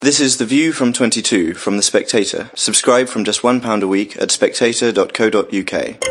This is The View from 22 from The Spectator. Subscribe from just £1 a week at spectator.co.uk.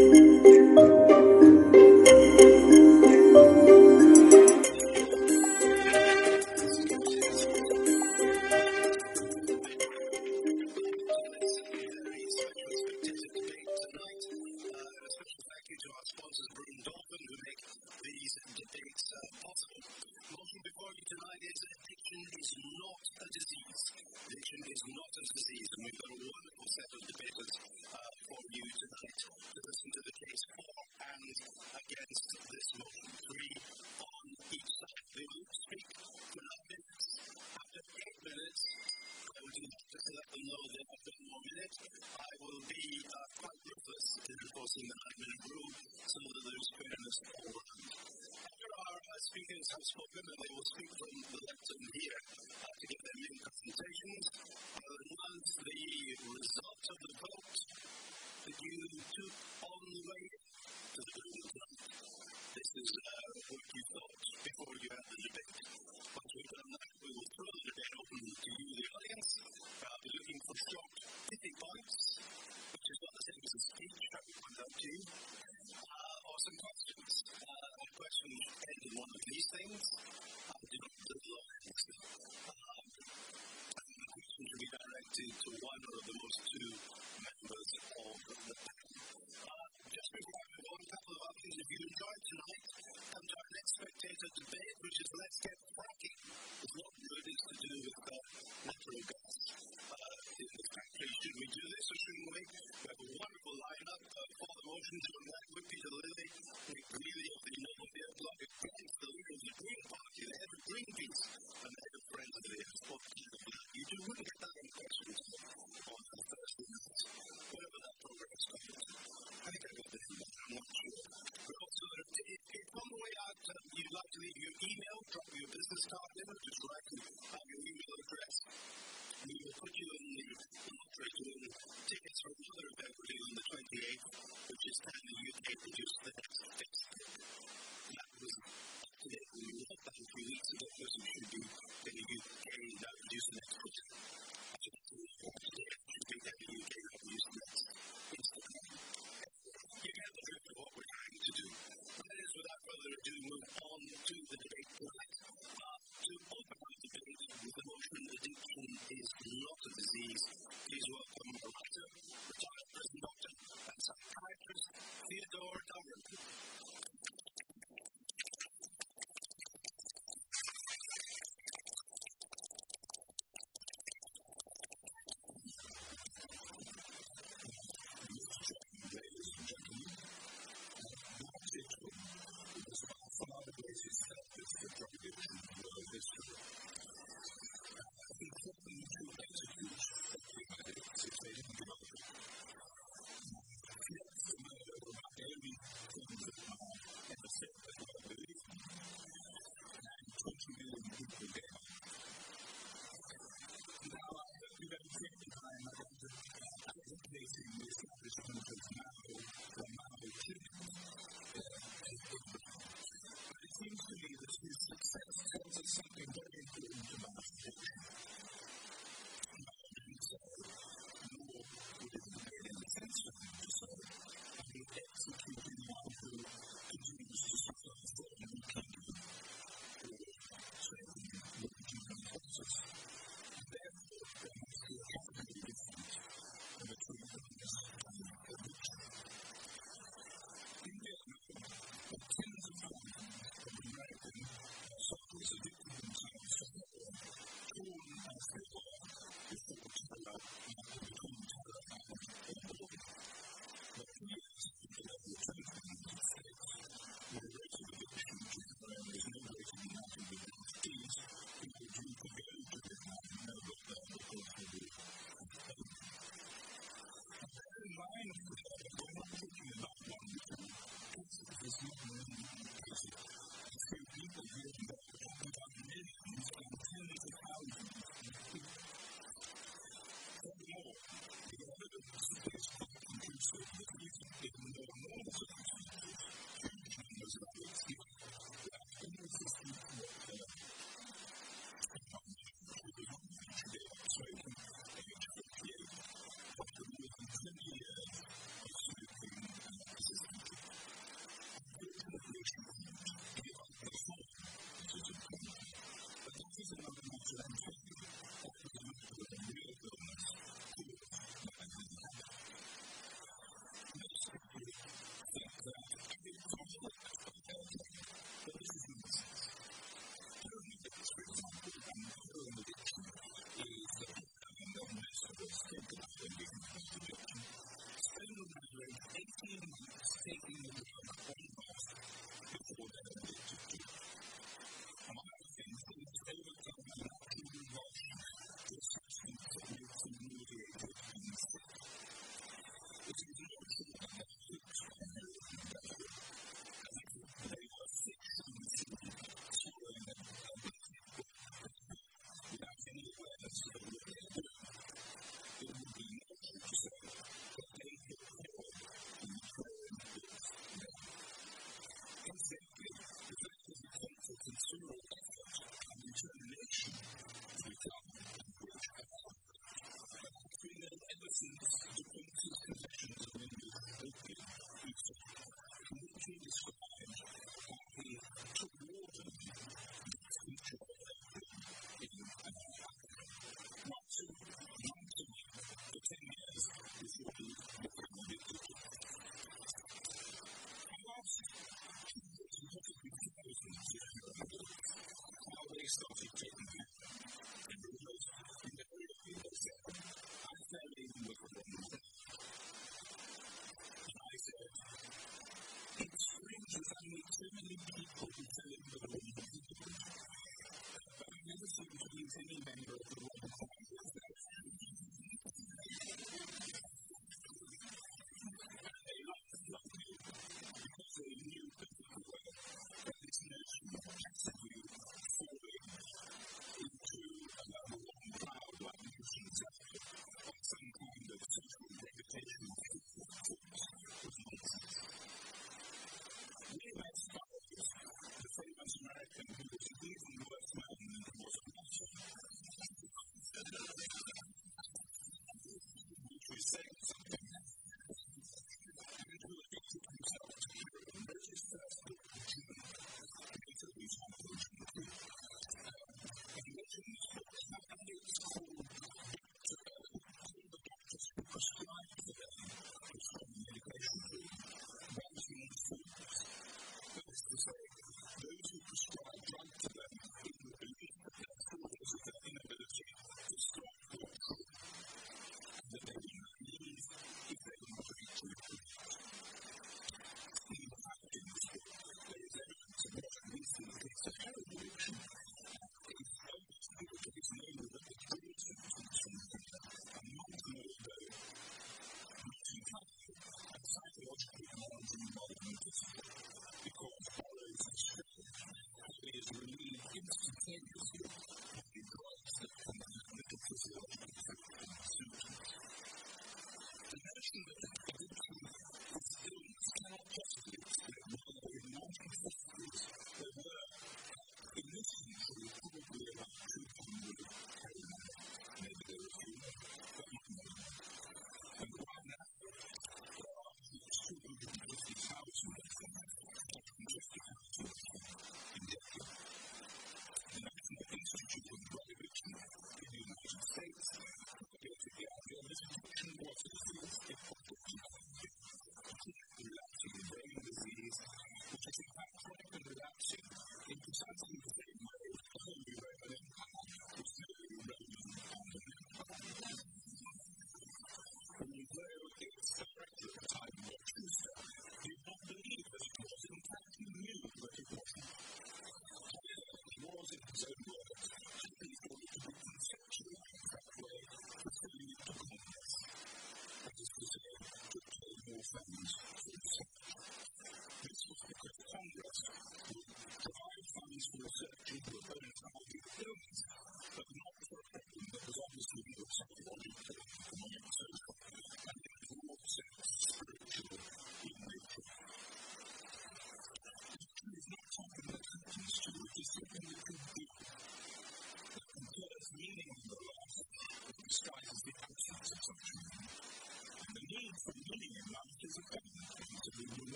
Speakers have spoken and they will speak from the lectern here to give their main presentations. Once the result of the vote that you took on the way to the building tonight. This is what you thought before you had the debate. Once we've done that, we will throw the debate open to you, the audience. I'll be looking for short, pithy points, which is not the same as a speech, I will point out to you. Or some questions. A question end in one of these things. The lines. The question should be directed to one or the most two members of the panel. Just before I move on, a couple of other things. If you enjoyed tonight, come to our next spectator debate, which is Let's Get Fracking. It's not good, it's to do with natural gas. In the factory, should we do this or shouldn't we? We have a wonderful lineup for the motions on that with Peter Lilly, Nick Greeley of the Novodia blog, against the leader of the Green Party, the head of Greenpeace, and the head of Friends of the Earth. You do really get that in questions on Thursday night, whatever that program is called. I think I got the name, I'm not sure. But also, if on the way out you'd like to leave your email, drop your business card in, just write your email address. We will put you in the lottery to win tickets for another event we're doing on the 28th, which is time the UK produced the next Facebook. That was up to date when we looked at a few weeks ago, because we should be in the UK now producing next Twitter. After that, we looked at today, it should be in the UK now producing next Instagram. You get the drift of what we're trying to do. But it is, without further ado, move on to the debate tonight. To open our debate with the motion addiction is not a disease, please welcome a writer, retired prison doctor, and psychiatrist, Theodore Dobrin.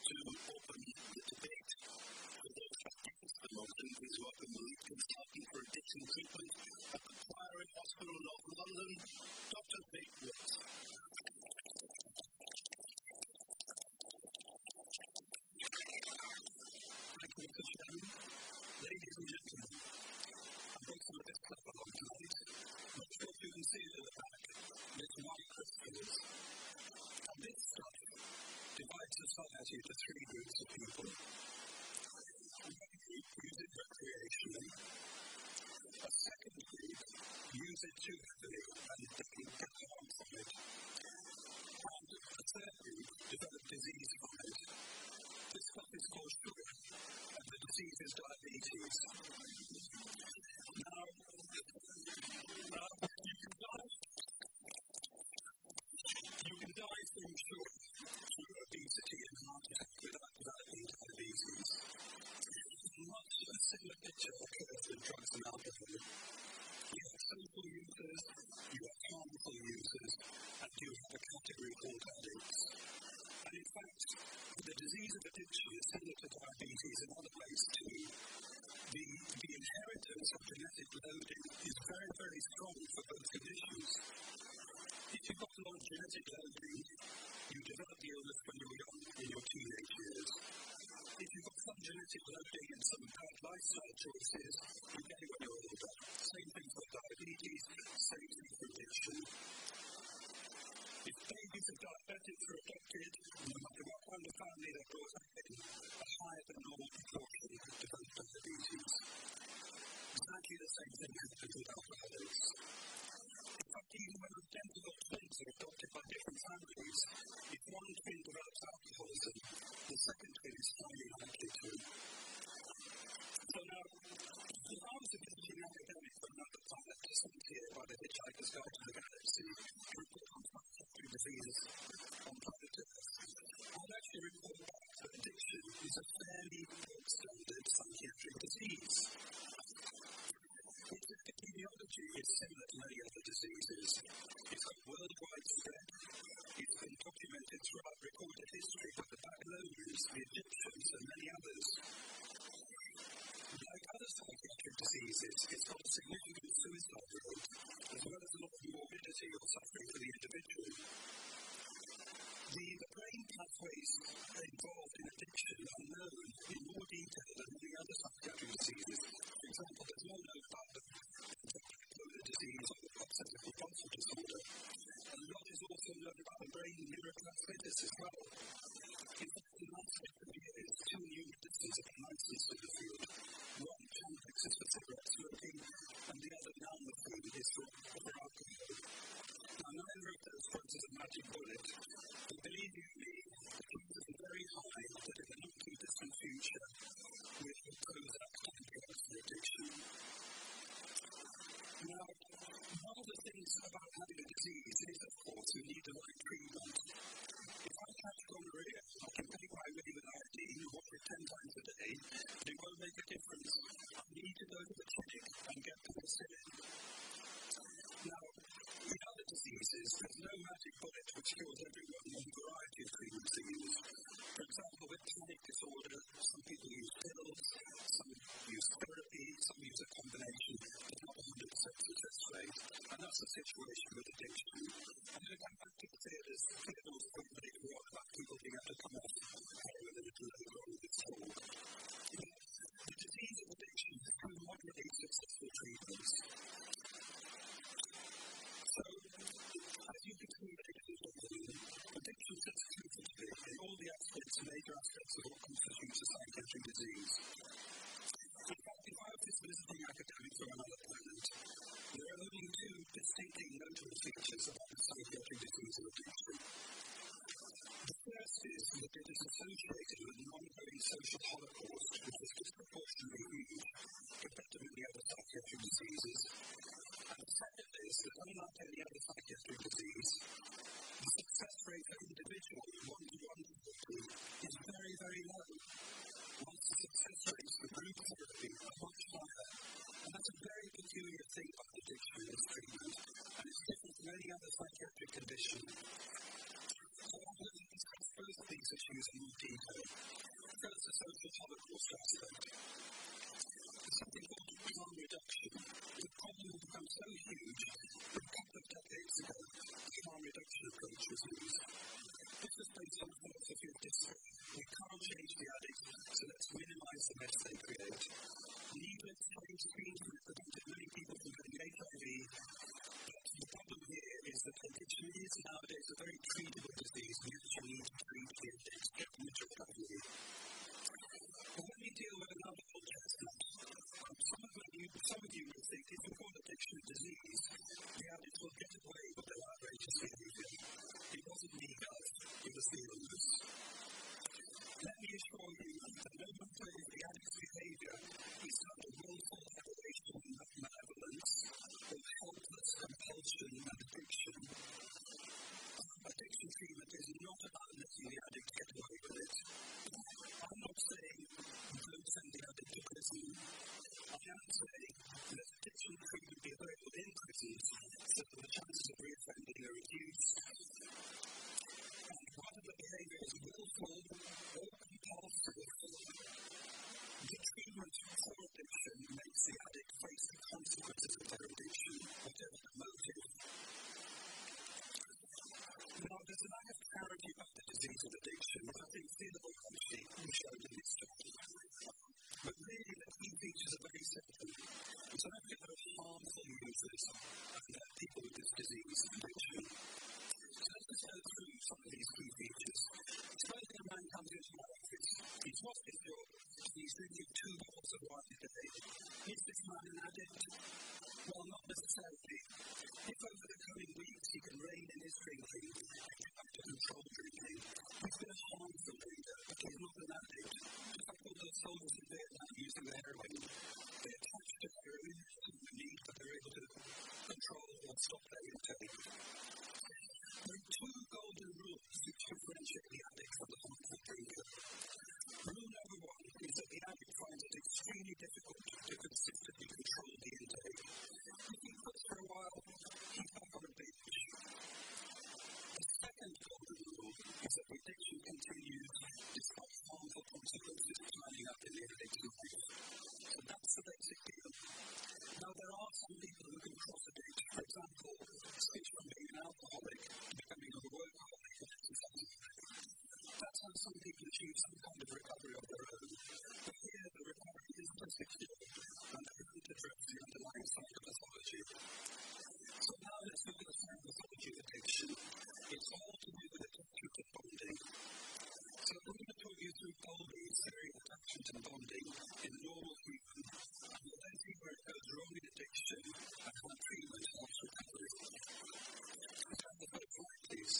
to open the debate. The motion is welcome the lead consultant for addiction treatment at the Priory Hospital of London, Dr. Nate Watts. Thank you, Mr. Chairman. Ladies and gentlemen, I've got some of this stuff along tonight. Not sure if you can see it at the back. It's white crystals. And this stuff divides society into three groups of people. One group use it recreationally. A second group use it too heavily and they get harm from it. And a third group develop disease from it. This stuff is called sugar, and the disease is diabetes. Now, you can die from sugar, through obesity and heart attack without developing diabetes. Much a similar picture occurs with drugs and alcohol. You have social users, you have harmful users, and you have a category called addicts. And in fact, the disease of addiction is similar to diabetes in other ways too. The inheritance of genetic loading is very, very strong for both conditions. If you've got a lot of genetic loading, you develop the illness when you're young, in your teenage years. If you've got some genetic loading and some bad lifestyle choices, you get it when you're older. Same thing for diabetes, same thing for addiction. If babies are diabetic or adopted, no matter what kind of family they're brought up in, a higher than normal proportion develop diabetes. Exactly the same thing happens with alcoholics. In fact, even when identical twins are adopted by different families, if one twin develops alcoholism, the second twin is highly likely to. So now, if I was a visiting academic from another planet sent here by the Hitchhiker's Guide to the Galaxy to report on psychiatric diseases on planet Earth, I'd actually report back that addiction is a fairly gold standard psychiatric disease. Its epidemiology is similar to many other diseases. It's got worldwide spread. It's been documented throughout recorded history by the Babylonians, the Egyptians, and many others. Like other psychiatric diseases, it's got a significant suicide rate, as well as a lot of morbidity or suffering for the individual. The brain pathways involved in addiction are known in more detail than many other psychiatric diseases. For example, there's no known about the bipolar disease or obsessive-compulsive disorder. And a lot is also known about the brain neuroplasticity as well. In fact, in the last 50 years, two new medicines have been licensed in the field. One, Chantix, is for cigarette smoking, and the other, Nalmefene, is for alcohol. Now, neither of those drugs is a magic bullet, but believe you me, the chances are very high that in the not too distant future, we'll propose that antibiotics for addiction. Now, one of the things about having a disease is, of course, you need the right treatment. If I catch gonorrhea, I can take my way with iodine and wash it 10 times a day, but it won't make a difference. I need to go to the clinic and get penicillin. Now, in other diseases, there's no magic bullet which cures everyone, and a variety of treatments are used. For example, with panic disorder, some people use pills, some use therapy, some use a combination, but not 100% success rate. And that's the situation with addiction. And then going back to Theodore's point later on about people being able to come off heroin a little later on in this talk. The disease of addiction has two moderately successful treatments. So, as you can see, addiction sets critically in all the major aspects of what constitutes a psychiatric disease. In fact, if I was this visiting academic from another planet, there are only two distinctly notable features about the psychiatric disease of addiction. The first is that it is associated with an ongoing social holocaust, which is disproportionately huge compared to many other psychiatric diseases. And the second is that unlike any other psychiatric disease, the success rate for individual one-to-one therapy is very, very low. Whilst the success rates for group therapy are much higher. And that's a very peculiar thing about addiction in this treatment, and it's different from any other psychiatric condition. So I'm going to discuss both of these issues in more detail. Holocaust aspect. There's something called harm reduction. The problem had become so huge that a couple of decades ago, the harm reduction approach was used. This was based on a philosophy of despair. We can't change the addict, so let's minimize the mess they create. Needless change screens have prevented many people from getting HIV, but the problem here is that addiction is nowadays a very treatable disease. We actually need to treat the addict, get them into recovery. But when we deal with another old chestnut, some of you will think if we call addiction a disease, the addict will get away with their outrageous behavior. It wasn't me, guys. It was the illness. Let me assure you that no matter if the addict's behavior is under willful aberration of malevolence or helpless compulsion and addiction, addiction treatment is not about letting the addict get away with it. I'm not saying don't send the addict to prison. I am saying let addiction treatment be available in prisons so that the chances of reoffending are reduced. And whether the behaviour is willful or compulsive, the treatment for addiction makes the addict face the consequences of their addiction, whatever the motive. Now, there's a lack of clarity about the disease of addiction, which I think Theodore actually showed in his talk. But really, the key features are very simple. It's only that there are harmful users and people with this disease of addiction. So let's just go through some of these key features. Suppose a man comes into my office. He's lost his job. He's drinking 2 bottles of wine a day. Is this man an addict? Well, not necessarily. If over the coming weeks he can rein in his drinking and get back to controlled drinking, he's been a harmful drinker, but he's not an addict. Just like all those soldiers in Vietnam using the heroin, they attach to heroin and the need, but they're able to control or stop their intake. There are 2 golden rules which differentiate the addict from the harmful drinker. Rule number 1 is that the addict finds it extremely difficult to consistently control the intake. If he quits for a while, he's back on a binge. The second golden rule is that the addiction continues despite harmful consequences piling up in the addict's life. So that's the basic deal. Now, there are some people who can cross-addict. For example, switch from being an alcoholic to becoming a workaholic and exercising. That's how some people achieve some kind of recovery of their own. But here, the recovery is just secure, and they don't address the underlying psychopathology. So now let's look at the psychopathology of addiction. It's all to do with attachment and bonding. So I'm going to talk you through Bowlby's theory of attachment and bonding in normal human, and we'll then see where it goes wrong in addiction and how treatment helps recovery. Turn the first slide, please.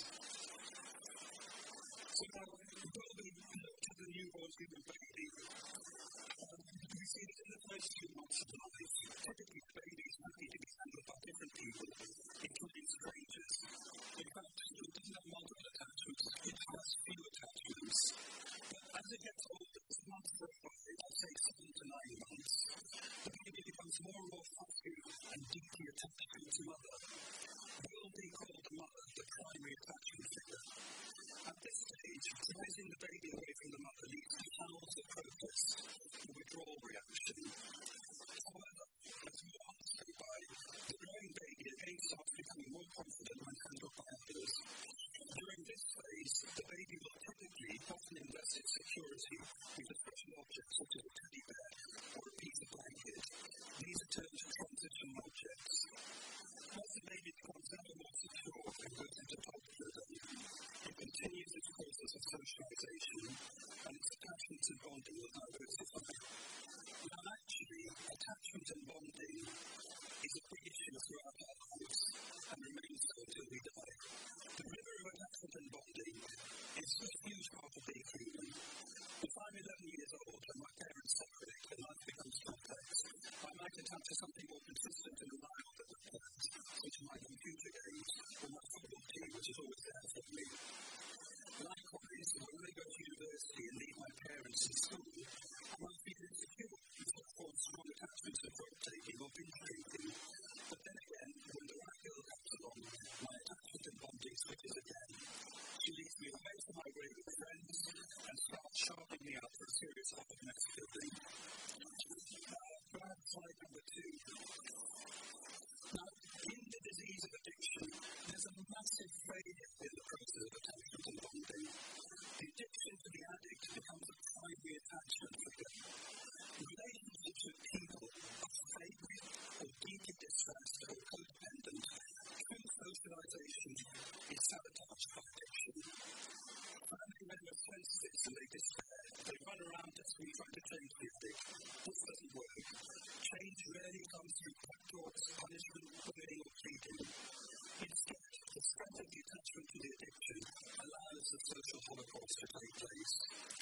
So now, Bowlby looked at the newborn human baby. We see that in the first 2 months of life, typically the baby is happy to be handled by different people, including strangers. In fact, it doesn't have multiple attachments, it has few attachments. But as it gets older, as the months go by, I'll say 7 to 9 months, the baby becomes more and more fussy and deeply attached to its mother. Bowlby called the mother the primary attachment figure. At this stage, raising the baby away from the mother leads to howls of protest, the withdrawal reaction. However, as more months go by, the growing baby again starts becoming more confident when handled by others. During this phase, the baby will typically often invest its security into special objects such as a teddy bear or a piece of blanket. These are termed transition objects. As the baby becomes ever more secure and goes into toddlerhood, it continues its process of socialization, and its attachments and bonding will diversify. Now, actually, attachment and bonding is a big issue throughout our lives and remains so until we die. The river of attachment and bonding is a huge part of being human. If I'm 11 years old and my parents separate and life becomes complex, I might attach to something more consistent and reliable than my parents, such as my computer games or my football team, which is always there for me. Likewise, when I go to university and leave my parents in school, I might feel insecure and form strong attachments to drug-taking or binge-drinking. But then again, when the right girl comes along, my attachment and bonding switches again. She leads me away from my regular friends and starts attachment for them. Relationships with people are fake or deeply distressed or codependent. True socialization is sabotaged by addiction. Family members sense this and they despair. They run around desperately trying to change the addict. This doesn't work. Change rarely comes through backdoors, punishment, bullying, or pleading. Instead, the strength of the attachment to the addiction allows the social holocaust to take place.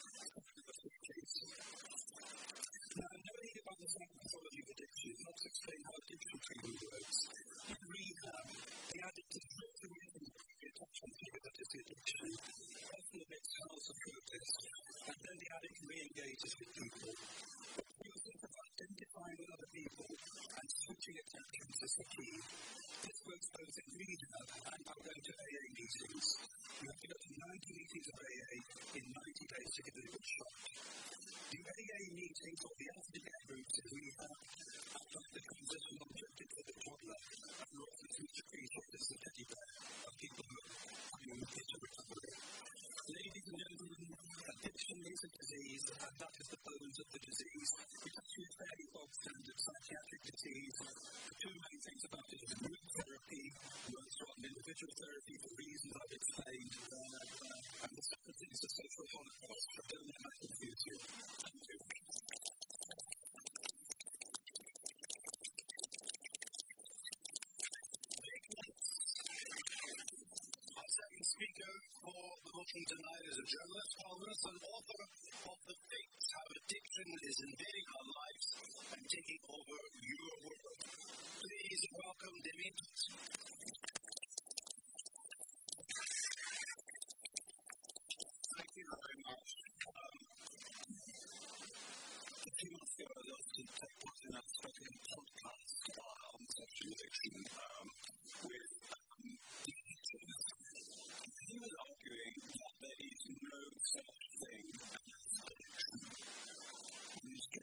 Now, knowing about the psychopathology of addiction helps explain how addiction treatment works. In rehab, the addict is stripped away from the attachment figure that is the addiction, often amidst hours of protest, and then the addict re-engages with people. The process of identifying with other people and switching attachments is the key. This works both in rehab and by going to AA meetings. You have to go to 90 meetings of AA in 90 days to give it a good shot. The AA meetings or the aftercare groups in rehab act like the transition objective for the toddler and often teach appreciators the teddy bear of people who are having a bit of recovery. Ladies and gentlemen, addiction is a disease, and that is the bones of the disease. It's actually a fairly bog standard psychiatric disease. The two main things about it are group therapy, works from individual therapy for reasons I've explained, and the second thing is the social holocaust. I don't know if I confuse you. Thank you. Our second speaker for the motion tonight is a journalist, columnist, and author of The Fakes: How Addiction is Invading Our Lives and Taking Over Your World. Please welcome Dimitris. Thank you very much. A few months ago, I loved to take part in a second podcast on sexual addiction with he was arguing that there is no such thing as addiction. He was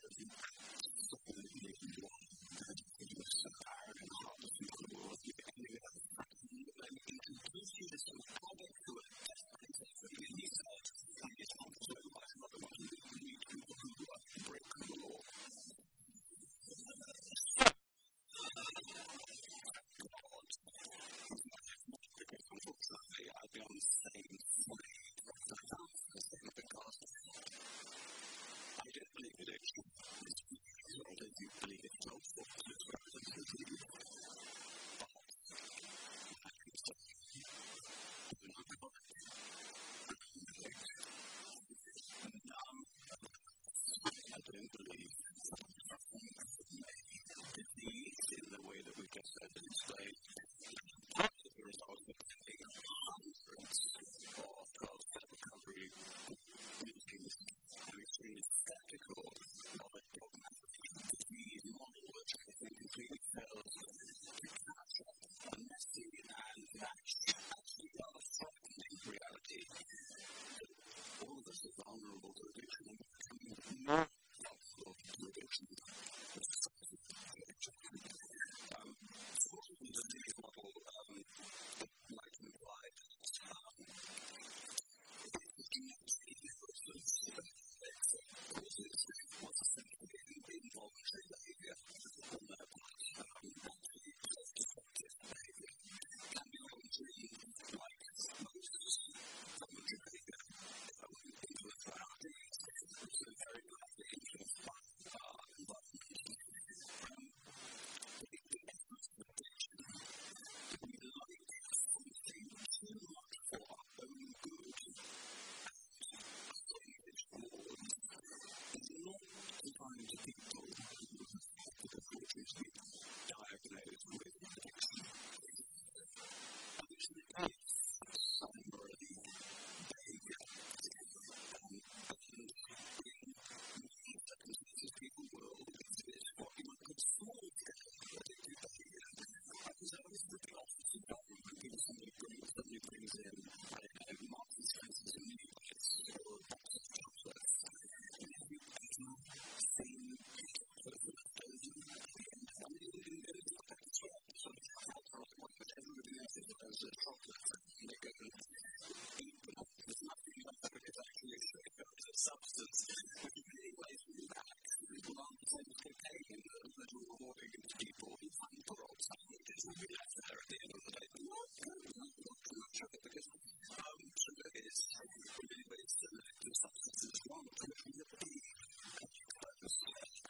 in many ways, that people aren't the same as cocaine that we're rewarding people who find parole sandwiches will be left there at the end of the day. Not too much of it, because sugar is, in many ways, a selective substance as well, which is a big exposed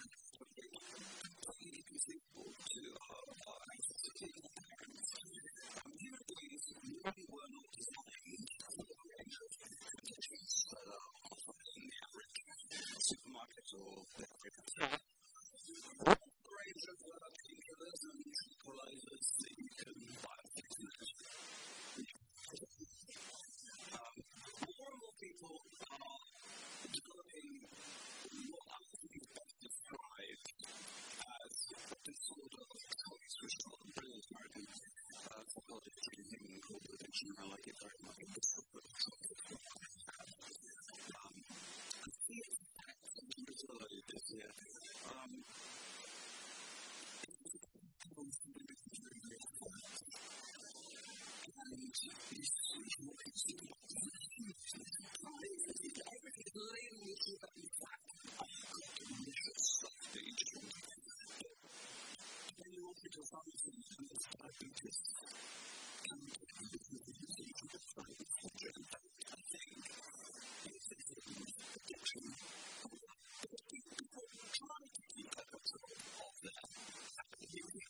people to accessibility of parents. Human beings really were not designed for the range of conditions that are offered in the average supermarket or the average range of painkillers and tranquilizers that you can buy off the internet. More and more people are developing what I think is best described as a disorder of choice, which is not a brilliant American psychologist called the addiction. I like it very much. A disorder of choice. I see its effects on early this year. And you see what it's doing. Everything laying with you that you have. Delicious stuff that you just want. When you walk into a pharmacy and there's diabetes, and you can decide the subject, I think it's addiction. People try to keep that control of their activity.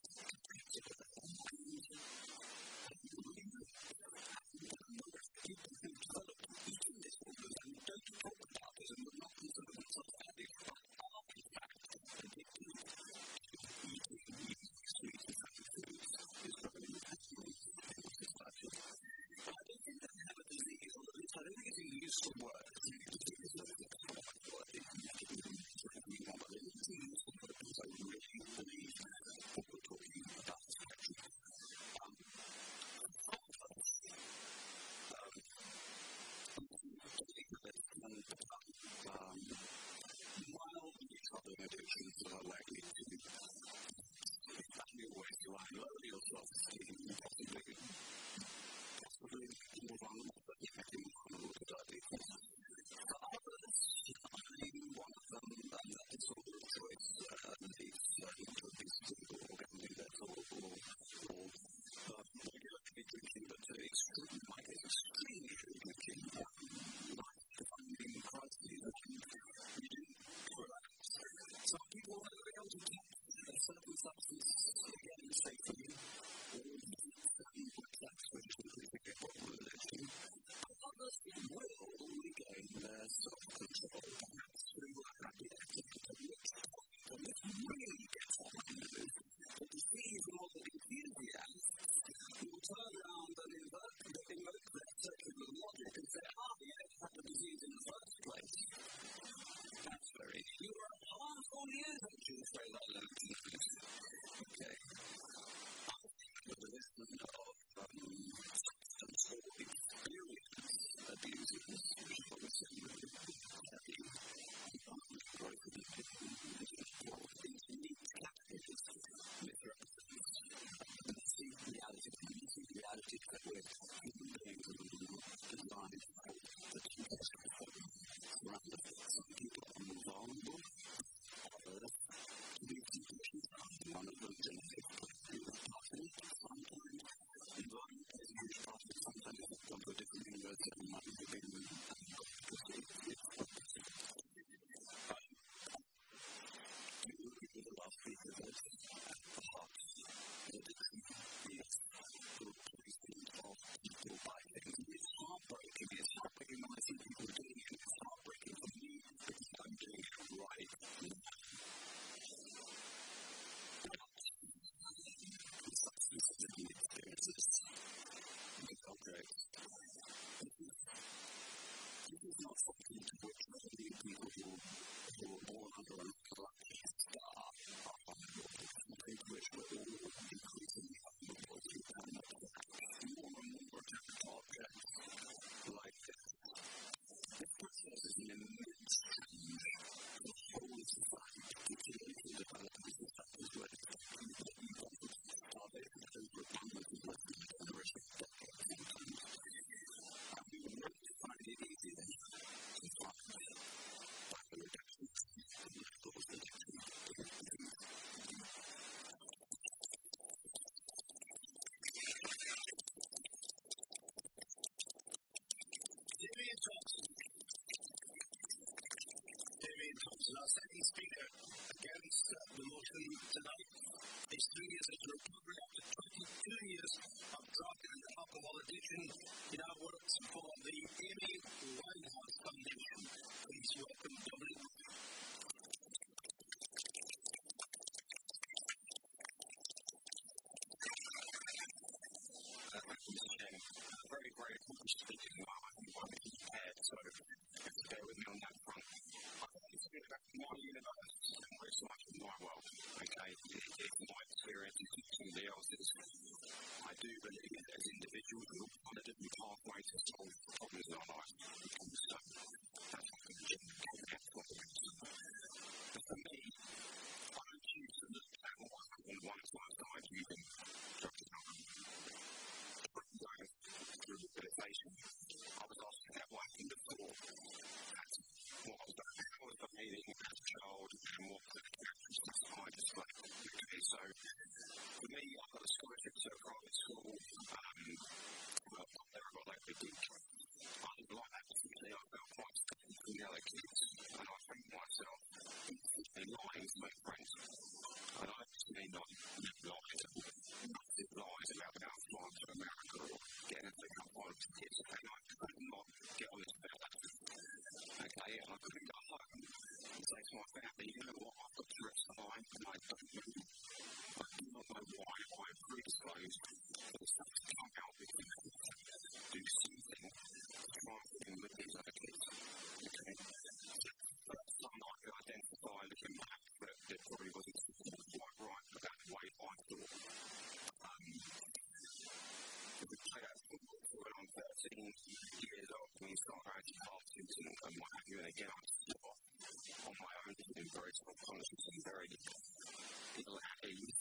People who develop eating disorders and don't talk about it and would not consider themselves addicts, but are in fact addicted to eating sweet and fatty foods is very important in society. I don't think they have a disease, or at least I don't think it's a useful word. I think it's a useful word. It's one of the useful words because I really believe what we're talking about is actually mildly troubling addictions that are likely to back you away to lower your self-esteem and possibly more vulnerable, but more vulnerable to diabetes. For others, I'm one of them, and that disorder of choice leads to obesity or gambling debts or regularly drinking, but to extremely drinking. Life-defining crises that you didn't relax. Some people are able to take a certain substance again safely, or sex, which is increasingly a problem with addiction. But others will regain their self-control, perhaps through a happy activity and this really gets on the move. The disease model enthusiasts will turn around and invoke their circular logic and say, you never had the disease in the first place. That's very true. You were a harmful years, actually, say that learned to notice. Okay. But the listening of substance or experience abuse is obviously heavy. Growth of addiction into neat categories misrepresents the reality that we're human beings and we're not designed for the temptation rather some people are more vulnerable others to these temptations. One of them genetic part of it sometimes environment is a huge part of it. Sometimes if it's gone to a different university it might have been the last piece of it at the heart of addiction is the replacement of people by things. It's heartbreaking. It's heartbreaking when I see people doing it. It's heartbreaking for me because I'm doing it right now. The substance of the experiences become great. This is not something to which many people who were born under an lucky star are vulnerable. Something to which we're all increasingly vulnerable to and more and more attacked objects like this. This process is an immense change for the whole society, particularly for developing societies where starvation and overabundance is less than a generation of decades sometimes. And we would really find it easy then to find Standing speaker against the motion tonight is 3 years of recovery after 22 years of drug and alcohol addiction. He now works for the Amy Winehouse Foundation. Please welcome Dominic. Very, very important speaking. I'm prepared, so bear with me on that front. I think it's been about my universe and very much in my world. Okay, it's my experience, it's somebody else's. I do believe that as individuals, we're all on a different pathway to solve problems in our life. So that's what I'm doing. But for me, I don't choose to look at what happened once I started using drugs and alcohol. Going through rehabilitation, I was asking that what happened before. That's what I was doing. How I was behaving as a child and what the characteristics I displayed. Okay, so for me, I got a scholarship to a private school. I got like a geek. I didn't like that particularly. I felt quite from the other kids, and I found myself lying to make friends. And I may not live lies about flying to America or getting a big up on kids. Okay, I could not get on this bed. Okay, and I couldn't go home and say to my family, you know what, I've got Tourette's syndrome and I don't know. I do not know why I'm predisposed for the stuff to come out because I do something to try and fit in with these other kids. Okay, so that's something I could identify looking back, but it probably wasn't quite right about the way I thought. When I'm 13 years old, when you start going to parties and what have you, and again, I'm still on my own, in very self-conscious and very ill at ease.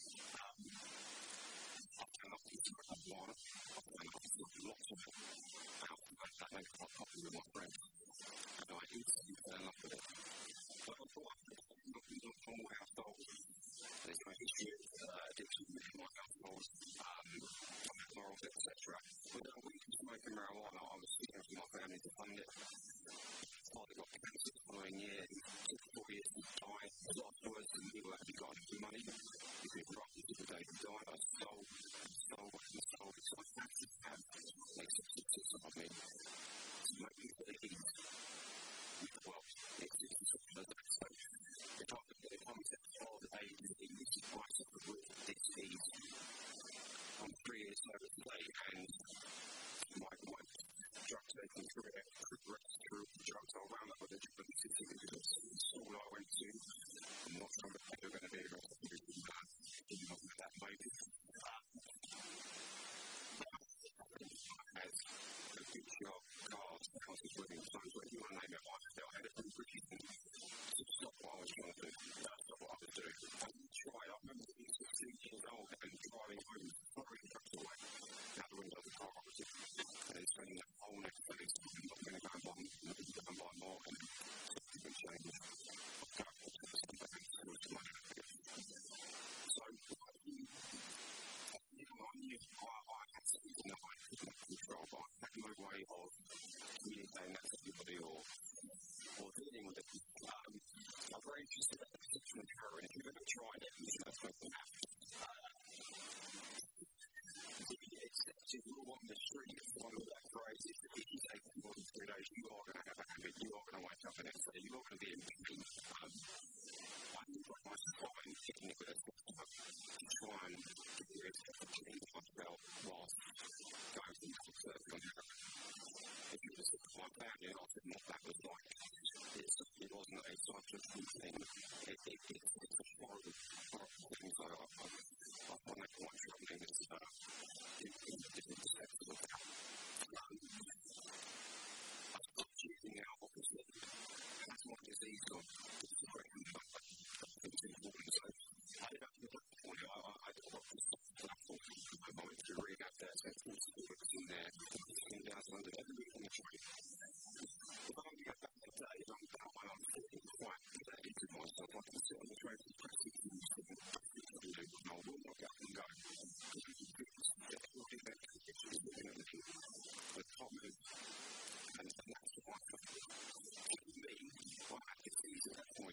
I've done up to one, I've done up to lots of alcohol that makes quite popular with my friends, and I instantly fell in love with it. But I thought I was not in a normal household. There's no history of addiction in my household, morals, etc. But we were smoking marijuana. I was speaking to my family to fund it. I got cancer the following year. It took 4 years to die. The last words to me were, "You got any money?" Because roughly to the day he died, I stole. So I had to have exceptions of me to make me believe with the world exists as that. So if I look at the concept of a disease, I suffer with disease. I'm 3 years old today, and my drug taking career progressed through drugs. I'll round up with a different city because it's the school I went to. I'm not sure if they're going to be able to do that maybe. I had a big job, cars, houses, living times, whatever you want to name it, I had a good reason to stop what I was trying to do. That's not what I was doing. I didn't try. I remember being 16 years old and driving home, throwing drugs away out the window of the car I was in, and saying that whole next place, I'm not going to go and buy more, I'm going to go and buy more, and subsequent change of capital to the money. So, I had something that I could not control, but I had no way of communicating that to everybody or dealing with it. I'm very interested in the addiction of heroin. If you've ever tried it, you know something will happen. The accepted rule on the street, one of that phrase is that if you take more than 3 days, you are going to have a habit, you are going to wake up the next day, you're not going to be in pain. I think I was fine taking it with a to try and get rid of the pain I felt whilst going from therapy on heroin. If you listen to my family, I said what that was like. It wasn't a psychological thing. It's a horrible thing. So I find that quite troubling. It's different perspective of that. I stopped using now, obviously. That's my disease of depression. It's important. So I did have to look at it. I got this platform. I went to rehab there. So it's in there. Came down to London every week on the train. If I'm going to go back to that, I'm feeling quite that into myself. I can sit on the train for practically I will not get up and go. The top move. And that's what I me, I had disease at that point.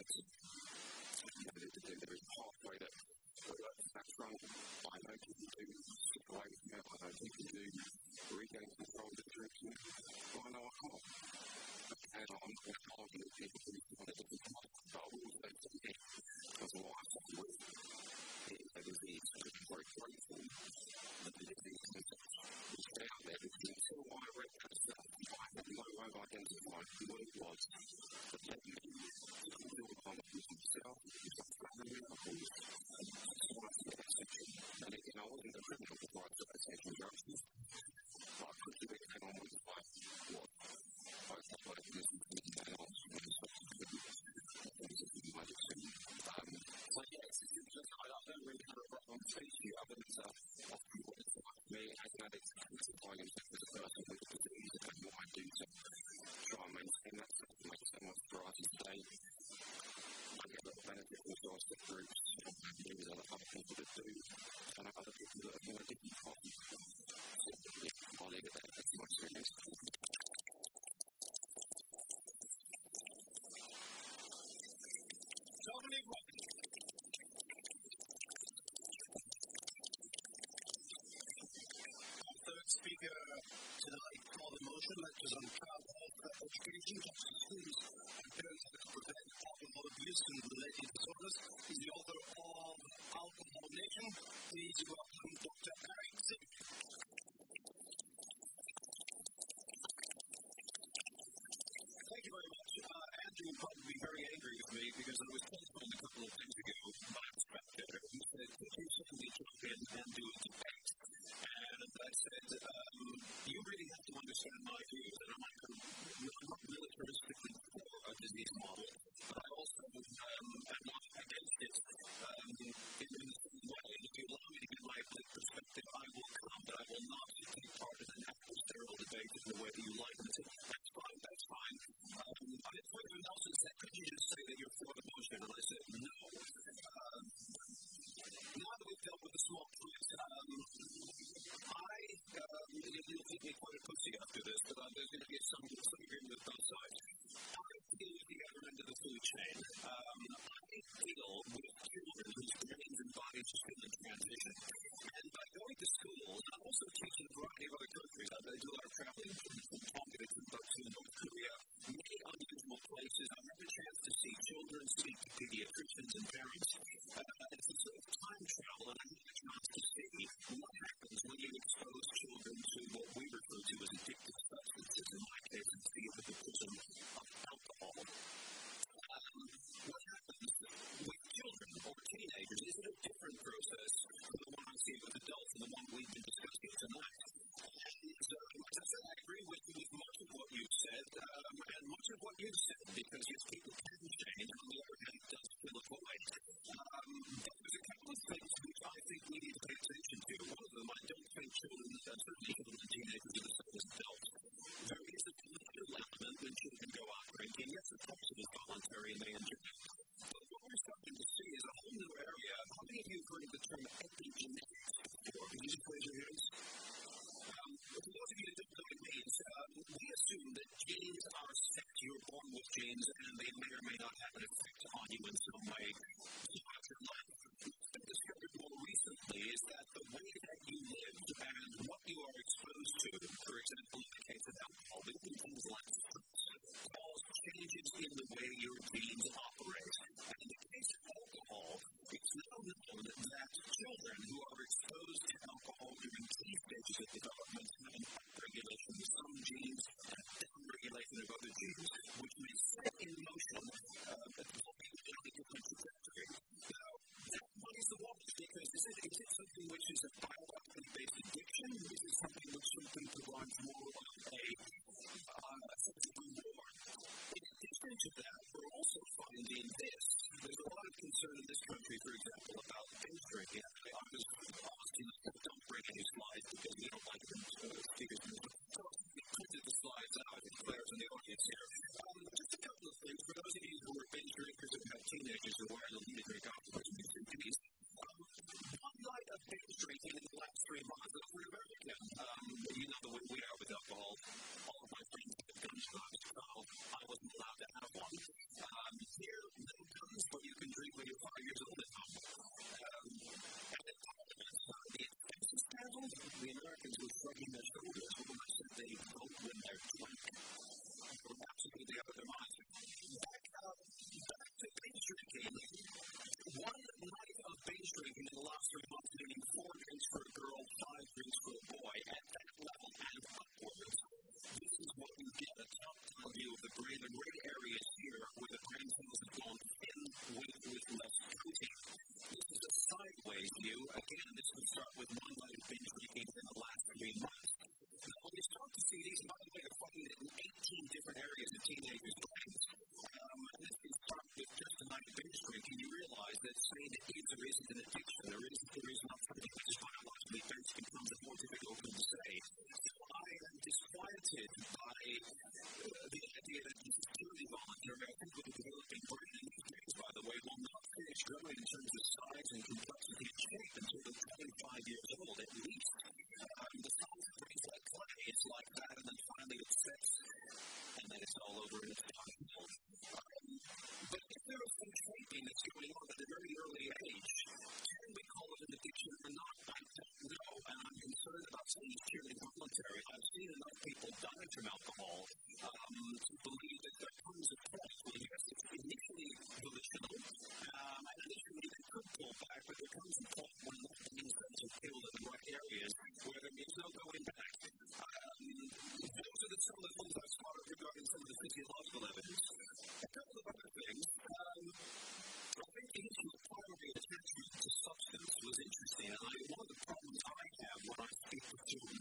there is a pathway that that's from. I know people do stick away from it. I know people do regain control of the truth. I know I can't. And I'm going to argue with people who want a different path. But I will say to me, because what I suffer with is a disease that is very grateful that the disease was out there. Until I read that stuff, I had no way of identifying what it was that led me to feel the kind of myself, family, and again, I wasn't a criminal before I started taking drugs. But I quickly became on with life. What? I started listening to the dance when I started to do it. So yes, it's just, I don't really have a problem with you other than to often what it's like me as an addict to identify yourself as a person with a disease and what I do to try and maintain that stuff to make so much variety today. I get a benefit also I stick groups, there's other people that do, and other people that are more different from me. I'll leave it there, that's my experience. Dominic Robbins. Our third speaker tonight for the motion lectures on child health education, justice, students, and parents to prevent alcohol abuse and related disorders. He's the author of Alcohol Nation. Please welcome Dr. Eric Zick. Thank you very much. Andrew will probably be very angry with me because I was told a couple of things ago by a spectator who said, could you simply jump in and do a debate? And I said, you really have to understand my views, and I'm not militaristically for a disease model, but I also am not against it in the same way. And if you allow me to give my perspective, I will come, but I will not take part in an adversarial debate in the way that you like. And I said, that's fine, that's fine. I had President Nelson said, could you just say that you're for the motion? And I said, no. Now that we've dealt with the small print, you'll think me quite a pussy after this, but there's going to be some agreement with both sides. I feel with the other end of the food chain. I feel with children whose brains and bodies are still in transition. And by going to school, and I'm also teaching a variety of other countries. I do a lot of traveling from Tonga to North Korea, many unusual places. I have a chance to see children, see pediatricians and parents. It's a sort of time travel, and I have a chance to see what happens when you expose children to what we refer to as addictive substances. In my case, it's the addiction of alcohol. What happens with children or teenagers? Is it a different process from the one I see with adults and the one we've been discussing tonight? And as I said, I agree with much of what you've said, and much of what you've said, because yes, people can change, and on the other hand, it does fill a void. But there's a couple of things which I think we need to pay attention to. One of them, I don't think children, certainly children and teenagers, are the same as adults. There is a political element when children go out drinking. Yes, of course it is voluntary and they enjoy it. But what we're starting to see is a whole new area. How many of you have heard of the term epigenetics before? Can you just raise your hands? For those of you that don't know what it means, we assume that genes are set. You're born with genes and they may or may not have an effect on you in some way throughout your life. What's been discovered more recently is that the way that you live and what you are exposed to, for example, in the case of alcohol, but even things like cause changes in the way your genes operate. And in the case of alcohol, it's now known that children who are exposed to alcohol during key stages of development have an upregulation of some genes and a downregulation of other genes, which may set in motion a different trajectory. Now, that money's the one, because is it something which is a biologically based addiction? Is it something which something provides more of a sense of reward? In addition to that, we're also finding this. There's a lot of concern in this country, for example, about binge drinking. I was asked, don't bring any slides because we don't like them. We printed the slides out. I think Claire's in the audience here. Just a couple of things. For those of you who are binge drinkers and have teenagers who are in the drink afterwards, one night of binge drinking in the last 3 months, that's for America. You know the way we are with alcohol. All of my friends have binge drinks, so I wasn't allowed to have one. Here, no say there is or isn't an addiction, there is not something that is biologically based, becomes more difficult to say. So I am disquieted by the idea that this is purely voluntary. I think we're developing brain in these days, by the way, will not finish growing in terms of size and complexity and shape until they're 25 years old at least. The size of brains like clay, it's like that, and then finally it sets, and then it's all over and it's done. But if there is some shaping that's going on at a very early age, can we call it an addiction or not? I don't know, and I'm concerned about saying it's purely voluntary. I've seen enough people die from alcohol to believe that there comes a point when, yes, it's initially volitional, and initially they could pull back, but there comes a point when the things that are killed in the right areas where there is no going back. Those are some of the things I've spotted regarding some of the physiological evidence. A couple of other things. I think the issue of primary attachment to substance was interesting, and one of the problems I have when I speak to children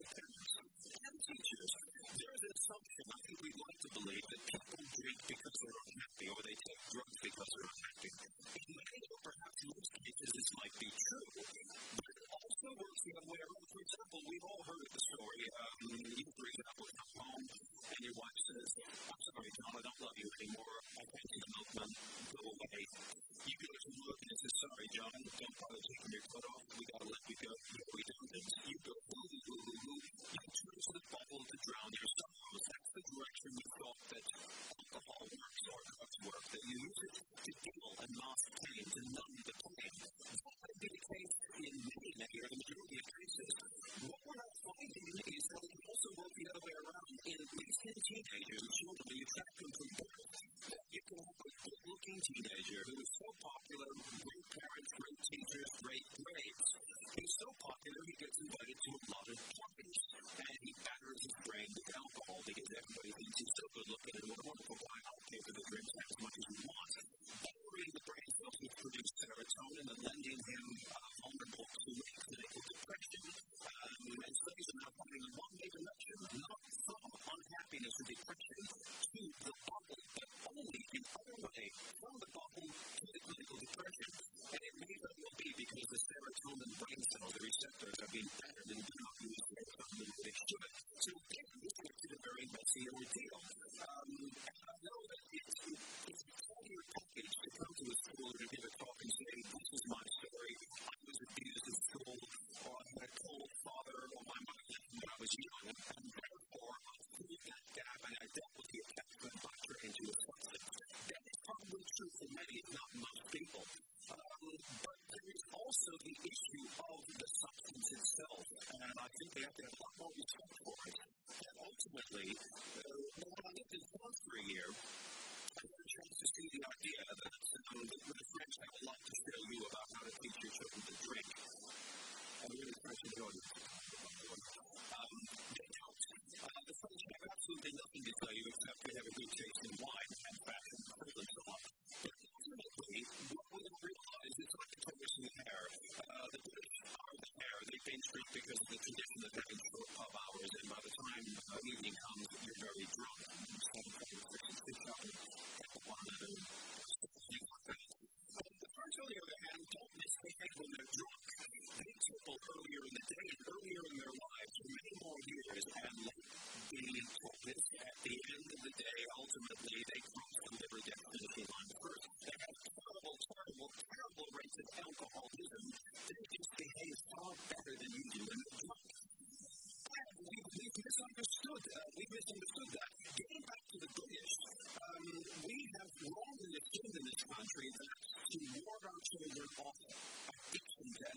and teachers, there is an assumption, I think we'd like to believe, that people drink because they're unhappy, or they take drugs because they're unhappy. In many or perhaps most cases, this might be true, but it also works the other way around. For example, we've all heard of the story. You, for example, come home, and your wife says, "I'm sorry, John, I don't love you anymore. I can't see the milkman. Go away." You go to work and say, "Sorry, John, don't bother taking your coat off. We gotta let you go." We don't. You go, "Boo-hoo-hoo-hoo-hoo." You turn to the bottle to drown your sorrows. That's the direction you thought that alcohol works or drugs work, that you use it to dull and mask pain, to numb the pain. That might be the case in many or the majority of cases. What we're not finding is that it can also work the other way around. In teenagers and children, when you track them from birth, you can have a good-looking teenager who is so popular, great parents, great teachers, great grades. He's so popular, he gets invited to a lot of parties, and he batters his brain with alcohol because everybody thinks he's so good-looking and what a wonderful guy. I'll pay for the drinks as much as you want. Battering the brain cells which produce serotonin and lending him vulnerable to clinical depression. And studies are now finding a long-way connection, not from unhappiness or depression to the bubble, but only the other way, from the bubble to the clinical depression. And it may very well be because the serotonin brain cells, the receptors, are being battered and do not use serotonin as they should. So again, this is a very messy ordeal. And I know that it's a your package to come to a school or to give a talk and say, "This is my story. I was abused at school, or I had a cold father, or my mother left when I was young, and therefore I filled that gap and I dealt with the attachment by turning to a substance." That is probably true for many, if not most people. But there is also the issue of the substance itself, and I think we have to have a lot more respect for it. And ultimately, when I lived in France for a year, I had a chance to see the idea that the French have a lot to show you about how to teach your children to drink. And we're the French enjoy it. They don't. The French have absolutely nothing to tell you except they have a good taste in wine and fashion and privilege and all. But ultimately, what we don't realize is like the tortoise and the hare. The British are the hare. They binge drink because of the tradition of having short pub hours, and by the time evening comes, you're very drunk. The French, on the other hand, don't misbehave when they're drunk. They tipple earlier in the day and earlier in their lives for many more years, and like the tortoise, at the end of the day, ultimately, they cross the liver death finishing line first. They have terrible rates of alcoholism. They just behave far better than you do when they're drunk. We've misunderstood that. Getting back to the British, we have wrongly assumed in this country that to ward our children off addiction to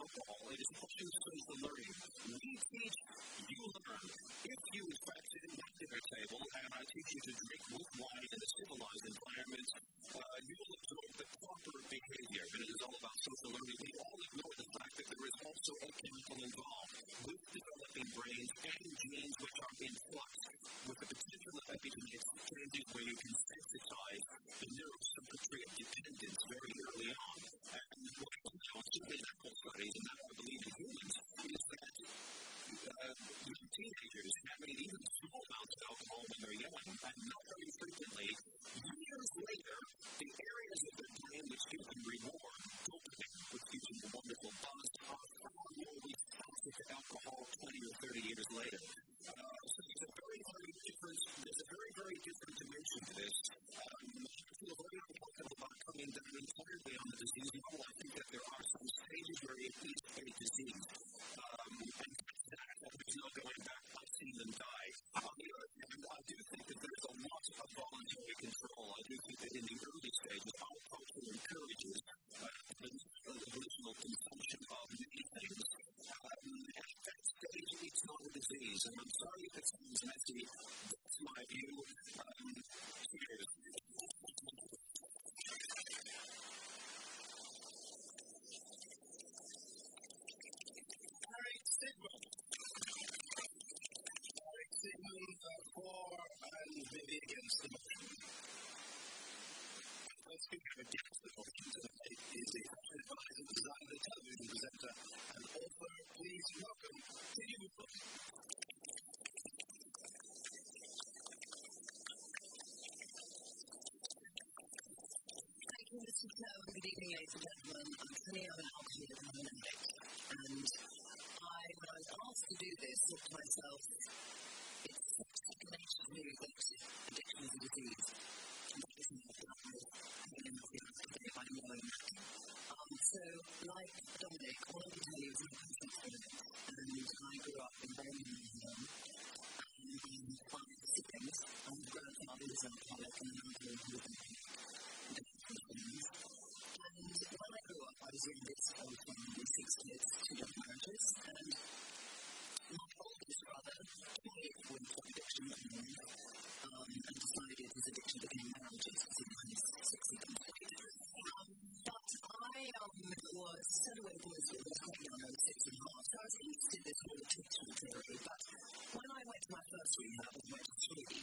ladies and gentlemen, I'm Penny, I'm an alcoholic and I'm an addict. And when I was asked to do this, thought to myself, it's second nature to me that addiction is a disease. And that isn't what I've done with having enough today by knowing that. So, like Dominic, all I can tell you is I'm confessing, and I grew up in Birmingham, and I'm 5 siblings. My grandfather was an alcoholic and an uncle who was an alcoholic. And when I grew up, I was youngest of 6 kids, 2 different marriages, and my oldest brother toyed with addiction and decided his addiction became marriages because he was 60. But I was set away from this sort of time when I was 6 and a half, so I was interested in this whole addiction theory, but when I went to my first rehab and went to 3,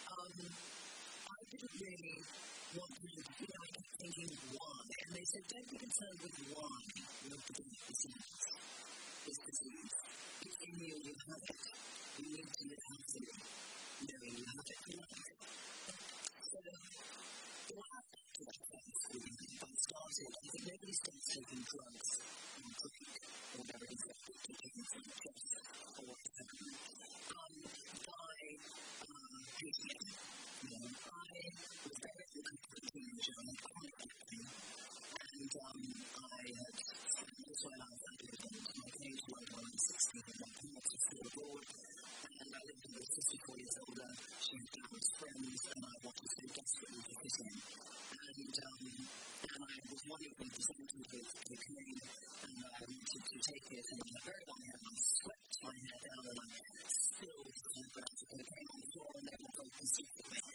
I didn't really want to, I kept thinking why, and they said don't be concerned with why you're beginning this disease. It's in you, you have it. You need to live healthily, knowing you have it for life. So, what happened to that place I started, I think nobody starts taking drugs or drink or very exactly taking from just or whatever by hating it. I was very teenager and quite active, and I had spent this while I was adult, and I came to London when I was 16, and my parents were still abroad, and I lived with 54 years older. She had famous friends, and I wanted so desperately to fit in. And I was wonderfully presented with cocaine, and I wanted to take it, and I had very long hair, and I swept my hair down, and I spilled the grams of cocaine on the floor, and they were very concerned with me.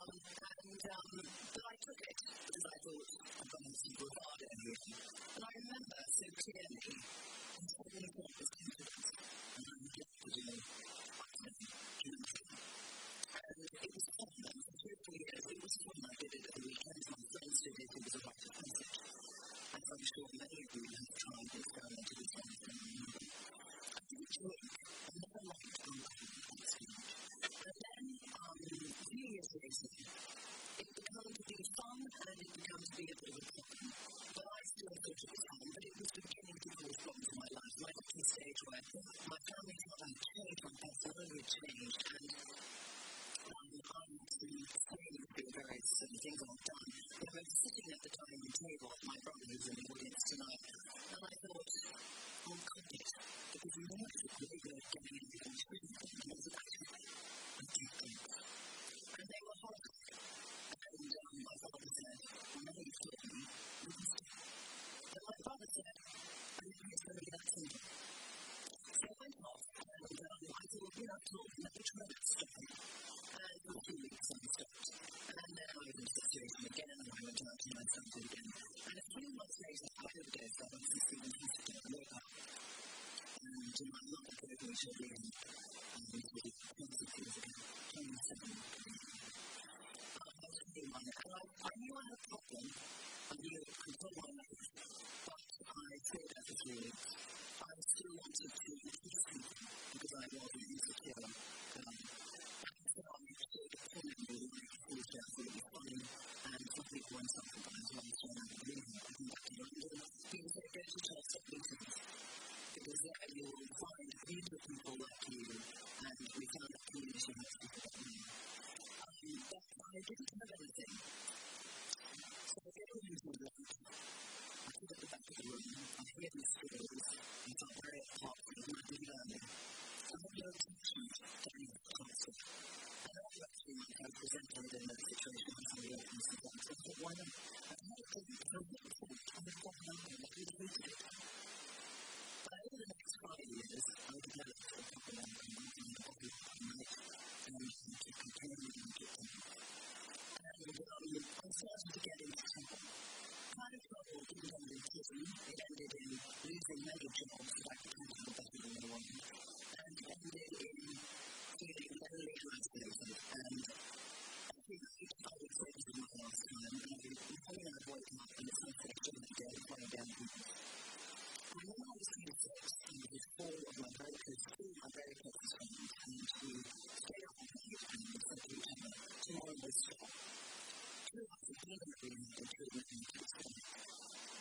But I took it, because I thought, I'm going to see bravado here. And I remember so clearly, I suddenly got this confidence, and I was left to do anything. And it was fun, and for 2 or 3 years, it was fun. I did it at the weekends, my friends did it, it was a rite of passage. And I'm sure many of you have tried the experiment with anything. I didn't drink, I never liked alcohol, that's huge. And then, a few years later, it began to be fun, and it began to be a bit of a problem. But I still thought it was fun, but it was beginning to cause problems in my life. I got to a stage where my family thought I'd changed, my personality had changed, and I was saying the various things I've done. I was sitting at the dining table with my brother who's in the audience tonight, and I thought, oh, God, it, because you know it's really good at getting everything through them, and I was actually, I can't think. And they were horrified. And my father said, well, now you've told me, you can stop. And my father said, I think it's going to be that simple. So I went off, and I thought, I've told me, let me try that stopping. And for a few weeks I stopped. And then I was in the situation again, and I went out and I started again. And a few months later, I overdosed. I was in Stephen Hospital, and I woke up. And my mother gave me a reading, and we did it 20 years ago, 27 years ago. I knew I had a problem. I knew it could control my life, but I failed at the 3 weeks. I still wanted to please people because I wasn't insecure. And so I started calling me like a fool, so I thought it was funny. And some people went something about it, so I was really I came back to London. People said, go to Chelsea meetings, because there you will find beautiful people like you, and we found a community of people like me. But I didn't have anything. So I get into the room. I sit at the back of the room. I hear these stories. I felt very apart from them. I didn't learn them. I had no attention to any of the classes. And I was actually like I presented in a situation with somebody else and stuff. So I thought, why not? I had a thing because I never thought I would have done it. I really hated it. But over the next 5 years, I developed a couple of and to compare with them. And I started to get into trouble. Kind of trouble didn't end in prison. It ended in losing many jobs that I could handle better than the one. And ended in feeling very isolated. And I think I would say this was my last time. And when I'd woken up and it's like a journey day, flying down people. And when I was 26, and with 4 of my very close friends, and we stayed up on the beach and we said to each other, tomorrow we'll stop. 2 of us had been in the room and 2 of us had been to the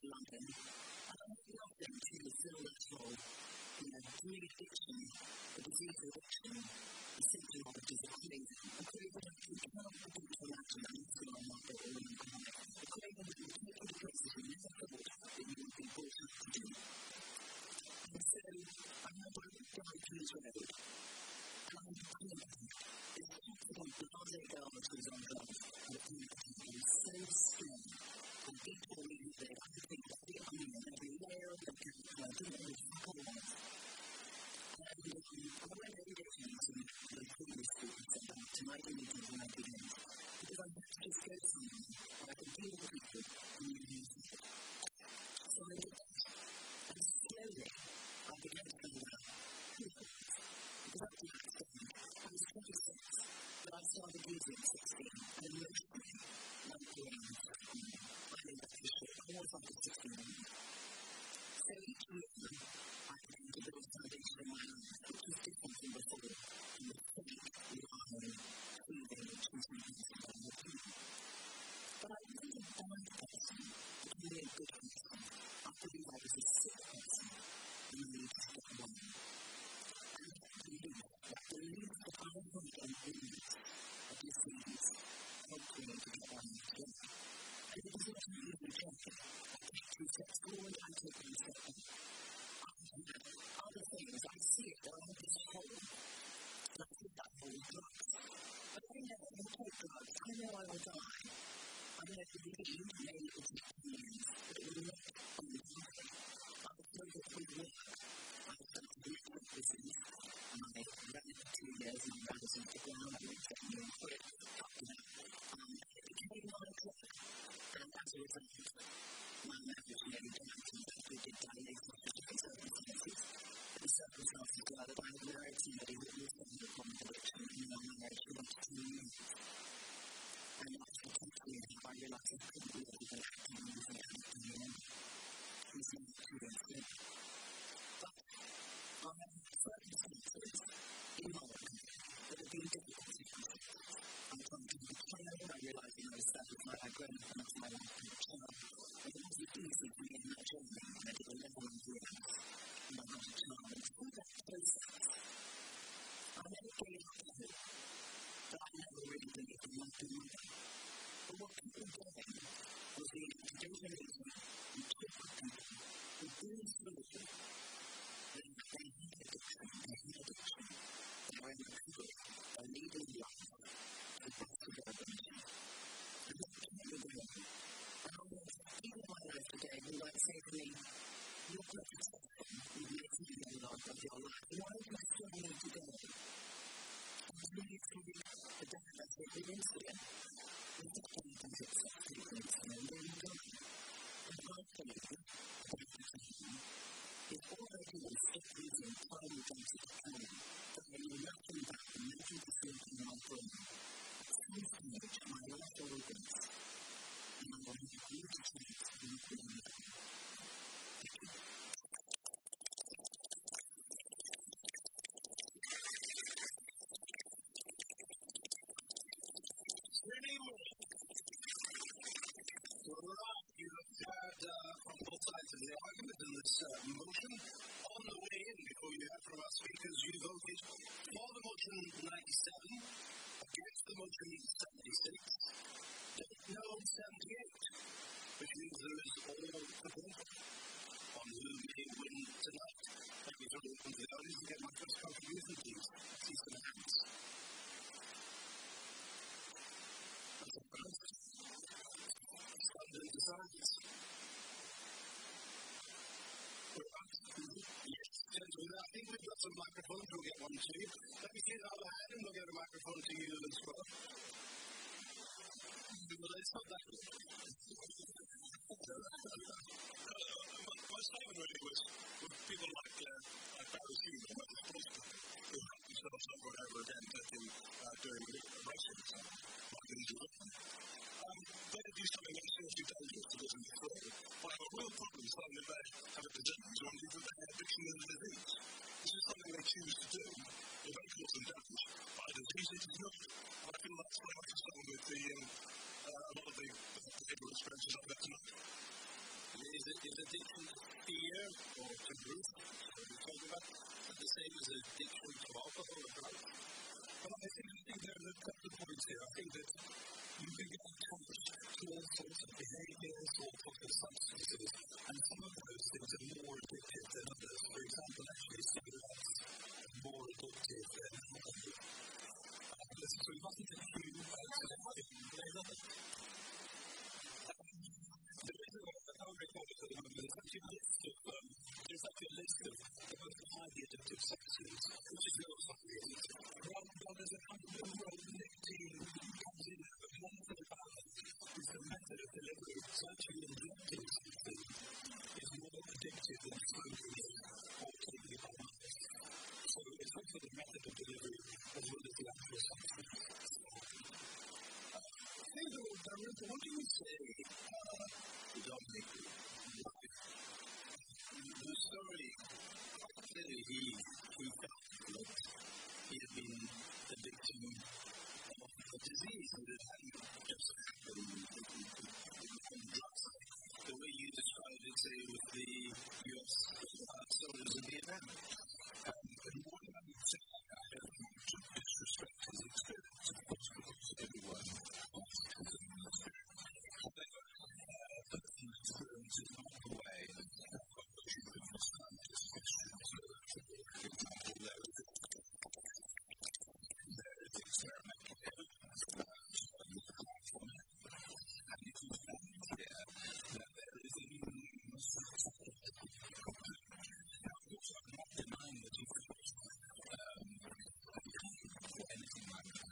London. And I love them to fill that role. Doing addiction, the disease of addiction, the symptomologies are crazy. A craving that you cannot begin to imagine that you feel like not all in chronic. A craving that you take into places you never thought that you would be brought up to do. And so, I remember I went down King's Road, and I'm confident. This confident, blasé girl that was on drugs, and it was so strong. And he told me that I could think of every onion, every layer of the cake, and I didn't know what I was. And I went every day to the previous school and said, tonight I need to when I begin. Because I had to just go somewhere where I could deal with people and use music. So I did that. And slowly, I began to think about who I was. Because up to that time, I was 26, but I started using at 16, and emotionally, like doing I think that's for sure. I was like a 16-year-old. So each year, I began to build a foundation in my life, which was different from before. You would think, relying, feeling, choosing things from other people. But I wasn't a bad person, but really a good person. I believe I was a sick person, and I needed to get well. And that belief that I was an illness, a disease, helped me to get well again. And it was not an easy journey. I take 2 steps forward, I take 1 step back. Other things, I see it, I have this hole. And I think that hole is drugs. But I know I will take drugs. I know I will die. I know to believe, maybe it will take 2 years, but it will not only die. I will know that it will work. I have done to believe that this is. And I ran it for 2 years, and I ran it into the ground, and it took me a quit. It became my drug. And as a result, my marriage nearly died, and we did die later for different circumstances. But the circumstances were that I had married somebody who was also a common addiction, and our marriage went to 2 years. And after 10 years, I realised I couldn't be able to act on anything I had done. He's now 2 years later. But I have circumstances in my life that have been difficult circumstances. I'm trying to be child, I realised when I was 35, I'd grown up enough in my life to be a child. And it wasn't easy for me in that journey. I did 11 years, and I had a child. And through that process, I never gave up hope, but I never really believed in my mother. But what people were doing was being able to go to meeting and talk with people who believed through that they had addiction, they were in the people, they needed life. And that's the revelation. And that's what we're doing. And I want people in my life today who might say to me, you're perfect suffering, you've made me in the life of your life. Why do I still need to go? And to me, it's going to be the death that's an incident. And that's what you can fix that incident, and then you go. And my faith, is all I do is stop using time against the pain, but I know nothing about the mental facility in my brain. My life opens, and I want you to take the feeling. You have heard from both sides of the argument in this motion. On the way in, before you heard from our speakers, you voted for the motion 97, against the motion 76, no 78, which means there is all debate on who may win tonight. Thank you for listening to the audience. Get my first contribution, please. I see some hands. That's a first. Standing decides. Yes, gentlemen, I think we've got some microphones. We'll get one to you. Let me see the other hand, and we'll get a microphone to you as well. It's not that good. My statement really was with people like Barry Hume, who helped themselves over and over again during racing, like in Jordan. They do something that's seriously dangerous to listen to. But I have a real problem saying that they have a disease or that they have addiction as a disease. This is something they choose to do. It may cause them damage. By a disease, it is not. And I feel that's very much the same with a lot of the behavioural experiences I've got tonight. Is addiction to fear or to grief, so we talk about the same as addiction to alcohol or drugs. But I think there's a couple of points here. I think that you can get attached to all sorts of behaviors, all sorts of substances, and some of those things are more addictive than others. For example, actually, cigarettes are more addictive than alcohol. So we mustn't assume there's actually a list of the most highly addictive substances, which is not something well, there's a kind of where nicotine comes in, but one thing about it is the method of delivery. It's actually injecting something is more addictive than smoking it or taking it by mouth. So it's also the method of delivery as well as the actual substance. What do you say, Dominic? The story, clearly he felt that he had been a victim of a disease that hadn't just happened from drugs. The way you described it, say, with the US soldiers in Vietnam. And what I would say, I don't want to disrespect his experience, of course, because everyone wants to do the experience. However, the experience is not the way that you would understand this question. So, for example, there is experimental evidence from it. And it is found here that there is a means of now, of course, I'm not denying that he feels for anything like that.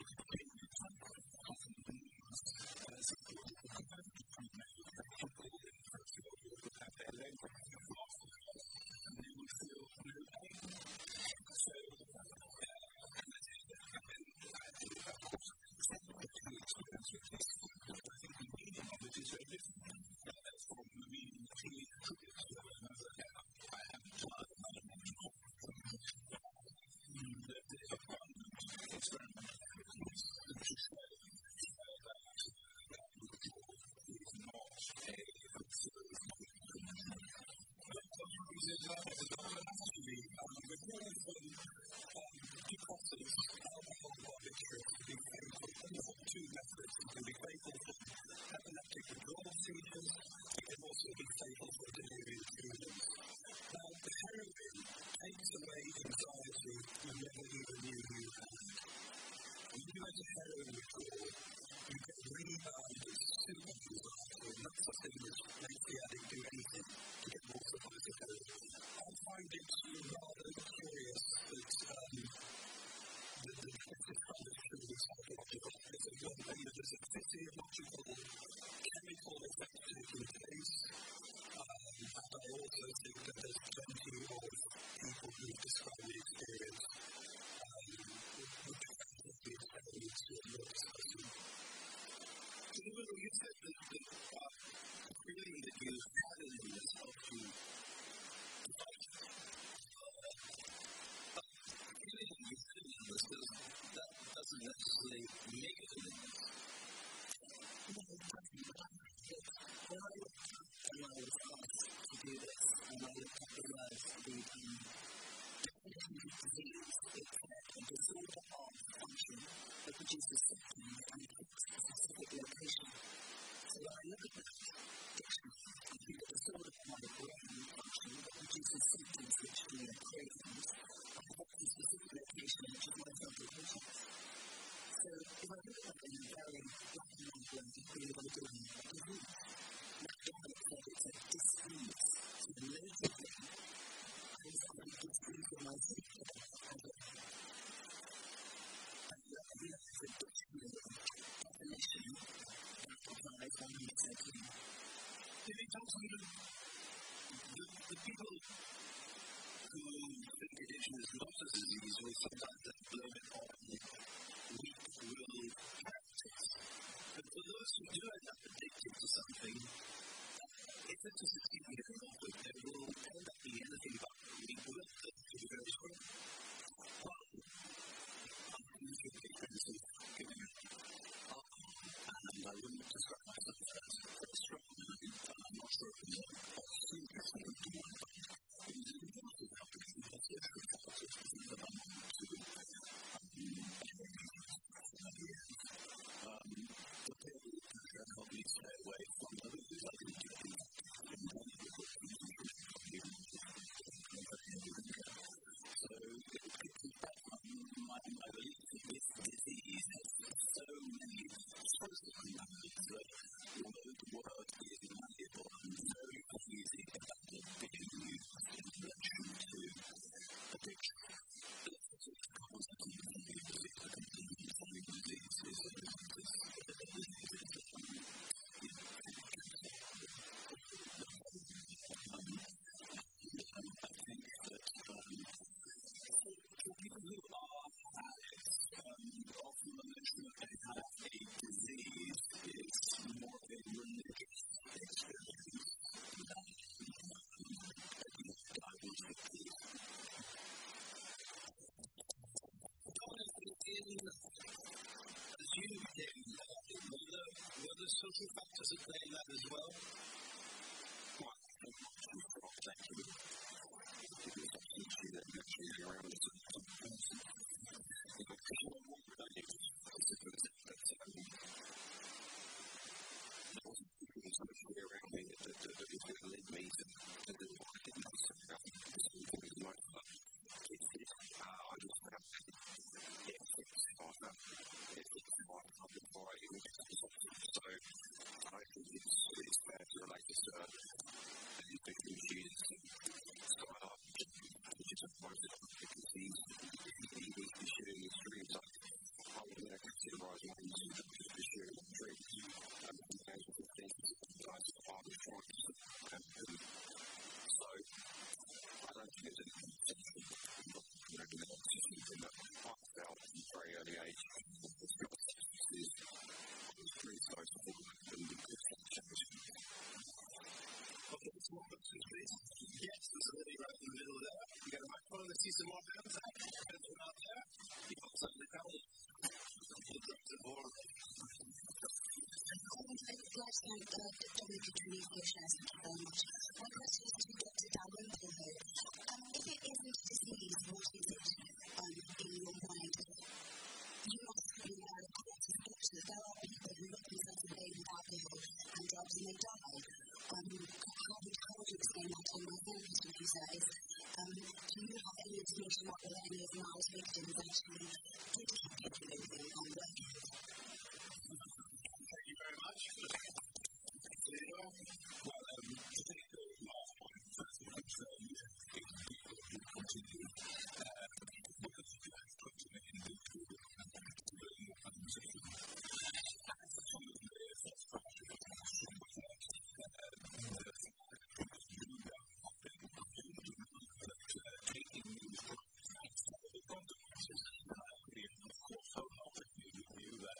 Two methods. It can be fatal for epileptic withdrawal seizures. It can also be fatal for delirium tremens. Now, the heroin takes away anxiety you never even knew you had. When you get a heroin withdrawal, you get a rebound of super anxiety, and that's something which makes the addict do anything to get more supplies of heroin. I find it rather curious that the kind of psychological there's a physiological chemical effect taking place, and I also think that there's plenty of people who describe the experience which actually experience your discussion. So you said that the feeling that you had in this helped you to fight. That doesn't necessarily make it an illness. No, it doesn't. When I looked up and I was asked to do this, and I looked up the words for the definition of disease, it said a disorder of function that produces symptoms and affects a specific location. So when I look at that dictionary, I think a disorder of my brain function that produces symptoms which feel cravings, a specific location which is my central patient. So if I look at it in a very black and white way, it's really what I'm doing a disease. McDonald said it's a disease. So allegedly, I was having a disease of my symptom. And that's a dictionary definition that applies on me said to me. If it talks about the people who think addiction is not a disease will sometimes blame it on weak will practice. But for those who do end up addicted to something, if it's a succeed in getting off with, they will end up being anything but weak will to be very strong. I'm giving it and I wouldn't describe myself as very strong. I'm not sure if it's social factors at play in that as well? Yes, there's a lady right in the middle there. You got a microphone, let's see some more hands out. Hands from out there. You got something to tell us. Last night, Dominic Petrini for shares. Thank you very much. My question is to Dr. Dalrymple. If it isn't a disease, what is it in your mind? You must be aware, of course, as a doctor, there are people who look themselves in with alcohol and drugs and they die. How would you explain that? And my third question to you, sir, is do you have any information about whether any of Miles' victims actually did keep people moving on working? Thank you very much. Well, to take the last point, first of all, I'm saying people who continue because you have put in an individual and to learn more conversation. As a sort of the first question, taking these consequences, we of course wholeheartedly review that.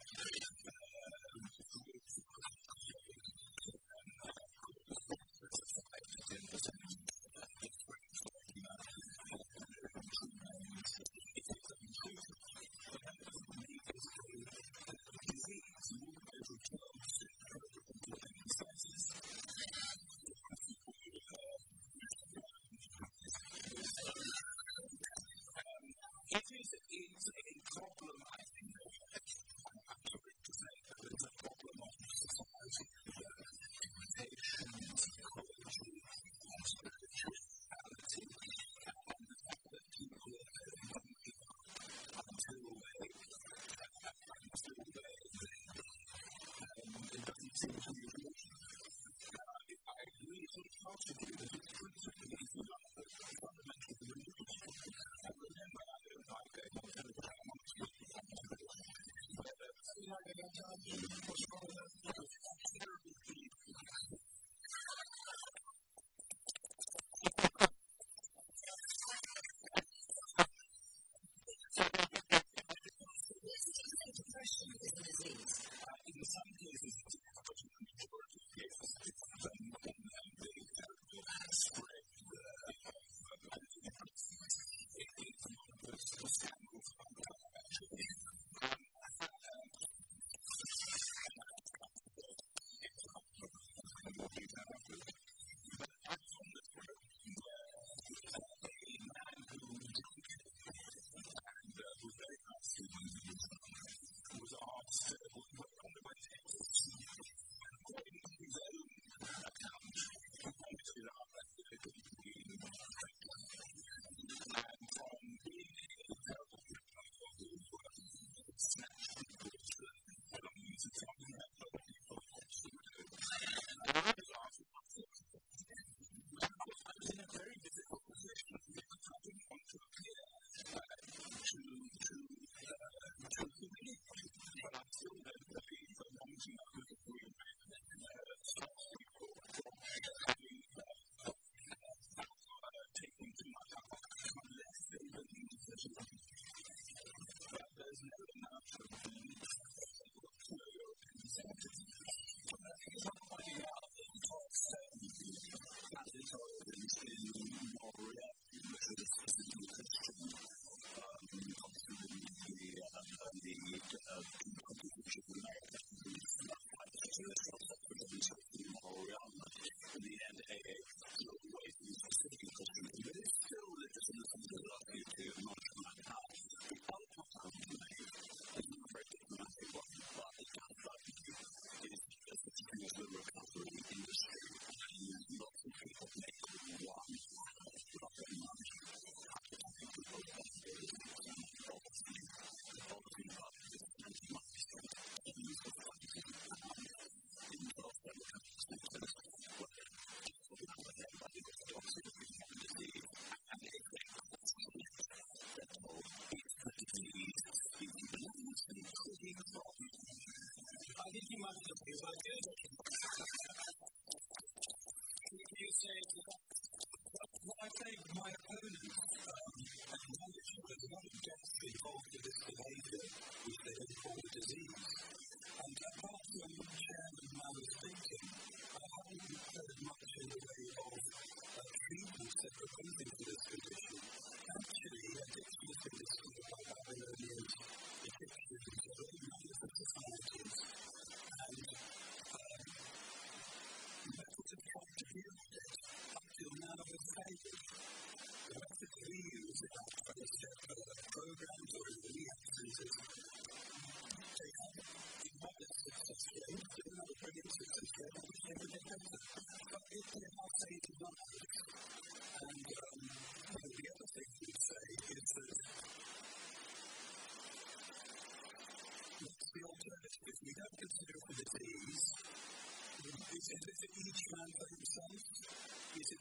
It is a problem, I think. I'm sorry to say that it's a problem of society, expectations, ecology, and spirituality, and the fact that people don't give up until they it doesn't seem to be a solution. I agree wholeheartedly that it's principally not the fundamental religious. And remember, I don't like going on Telegram on Twitter. What's wrong with that? Terrible people. Depression is a disease. In some cases, it's a majority of cases, it's the spread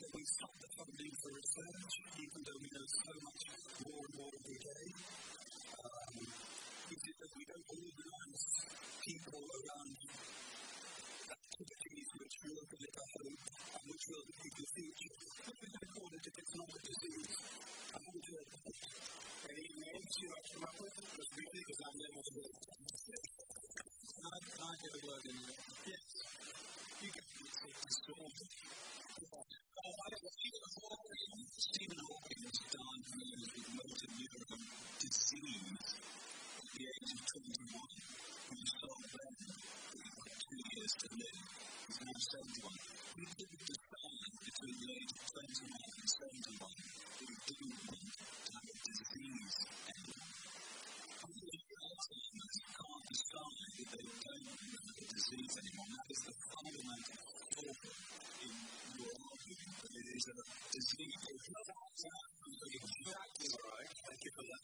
that we've stopped the funding for research, even though we know so much more and more every day? Is it that we don't organise people around activities which will deliver hope and which will give the future? What is important if it's not a disease? I haven't heard that. Any names you like to come up with? Just briefly, because I'm never to it. Can I get a word in there? Yes. You get to disorder. Stephen Hawking died with motor neuron disease at the age of 21. When he told them that he had 2 years to live, he's now 71. He didn't decide between the age of 21 and 71 that he didn't want to have a disease anymore. Alzheimer's can't decide that they don't want to have a disease anymore. That is the fundamental flaw in your argument that it is a disease. Exactly right. Thank you for that.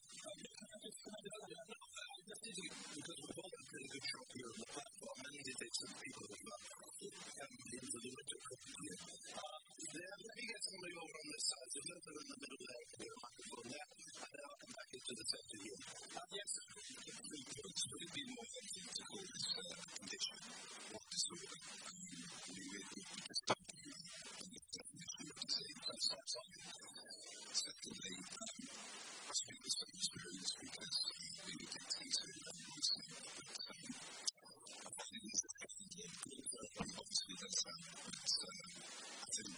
Because we've all done a good job here on the platform, and it takes some people who haven't been able to do it. Let me get somebody over on this side. There's a little bit in the middle there. Put a microphone there, and then I'll come back into the center here. Yes, would it be more effective to call this condition or disorder? Secondly, I speak with some experience because we need to take to obviously that's I think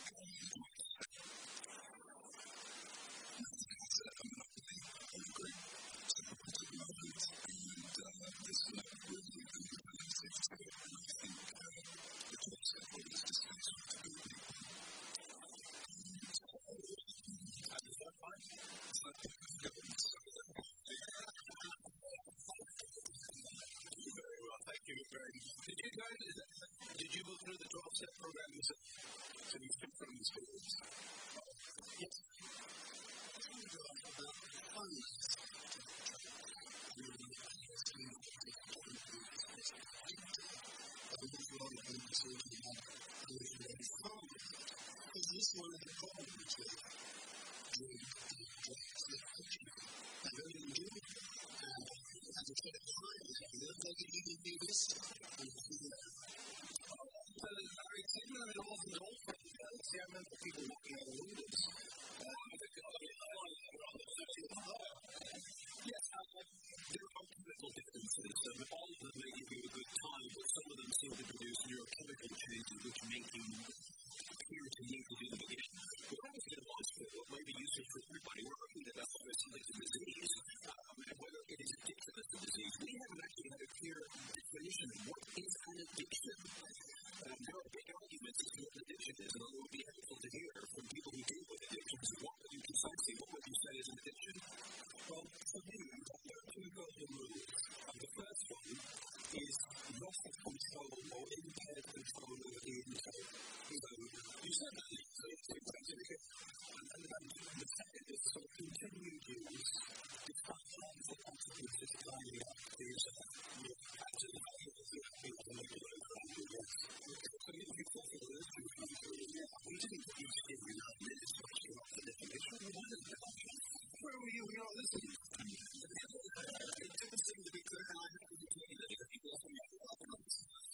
there's a monopoly on the group at the moment, and there's no really good relative to it, and I think the job sector is just going to be people. Is that right? Is that very well, thank you very much. Did you go through the 12-step program yourself? So you took from these schools? Yes. I want to go on about funds. Is this one of the problems with I really do. As I said behind, they can even do this. I remember people walking out of windows. Yes, there are political differences. All of them may give you a good time, but some of them seem to produce neurochemical changes which make you appear to need to do them again. We're obviously in hospital, what may be useful for everybody. We're arguing that that's whether something's a disease, and whether it is addictive as a disease. We haven't actually had a clear definition of what is an addiction. There are big arguments as to what addiction is, and it would be helpful to hear from people who deal with addictions. What would you precisely, what would you say is an addiction? Well, for me, there are two golden rules. The first one is loss of control or impaired control over the intake. So, you said that, so it's exactly it. And the second is sort of continued use, despite harmful consequences climbing up to yourself. You have to people to make a low ground with this. So if you fulfill those two criteria, we didn't use every 9 minutes to actually up the definition. We wanted to help you. Where were you? We are listening. It didn't seem to be clear, and I have to tell you that if people are coming up with arguments.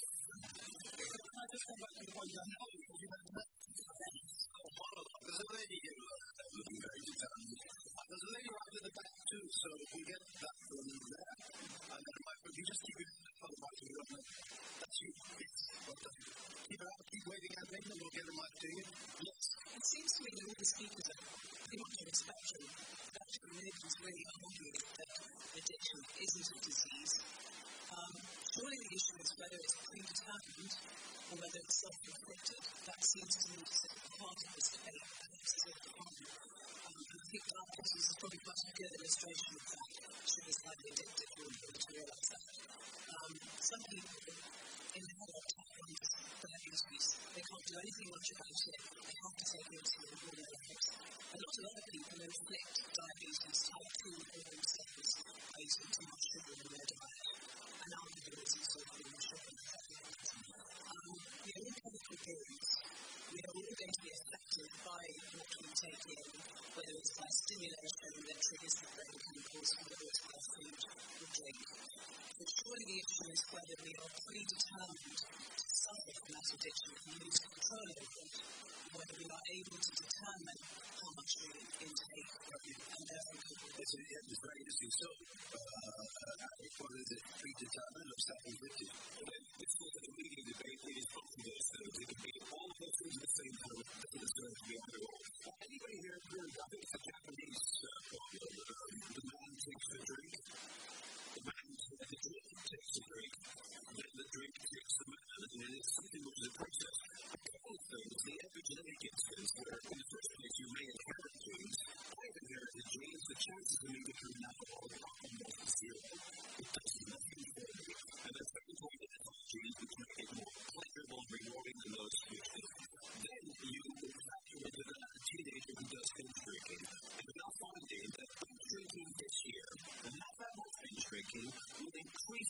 Can I just come back to the point I know because you had that? There's a lady here looking very detailed. There's a lady right at the back too, so if we get that from there, and then you just keep it otherwise you don't know. That's you. Yes. Keep waiting at me and we'll get a mic to you. Yes. It seems to me that all the speakers are pretty much on the spectrum. Actually, religions really arguing that addiction isn't a disease. Surely the issue is whether it's predetermined or whether it's self-inflicted. That seems to me to sit at the heart of this debate, perhaps as a problem. I think diabetes is probably quite a good illustration of that. Sugar is highly addictive, you're able to realise that. Some people inherit diabetes, they can't do anything much about it, they have to take insulin all their lives. A lot of other people inflict diabetes type 2 on themselves based on too much sugar in their diet. And arguably it's also being sugar. We are all chemical beings. We are all going to be affected by able to determine how much we intake and therefore It's very interesting. So, what is it predetermined or self-inflicted? This is the leading debate is both of those things. It can be all of those things at the same time. It's going to be either or. Anybody here heard, I think it's a Japanese problem, the man takes a drink, the man takes a drink, then the drink takes the man, and it's something which is a process. A couple of things, the epigenetic instance, where in the first place you may inherit genes, I've inherited genes, the chances of me becoming an alcoholic are almost zero. It does nothing for me. And the second point is that genes which make it more pleasurable and rewarding than those switches. Then you factor into that a teenager who does binge drinking. And we're now finding that binge drinking this year, and not that much binge drinking, will increase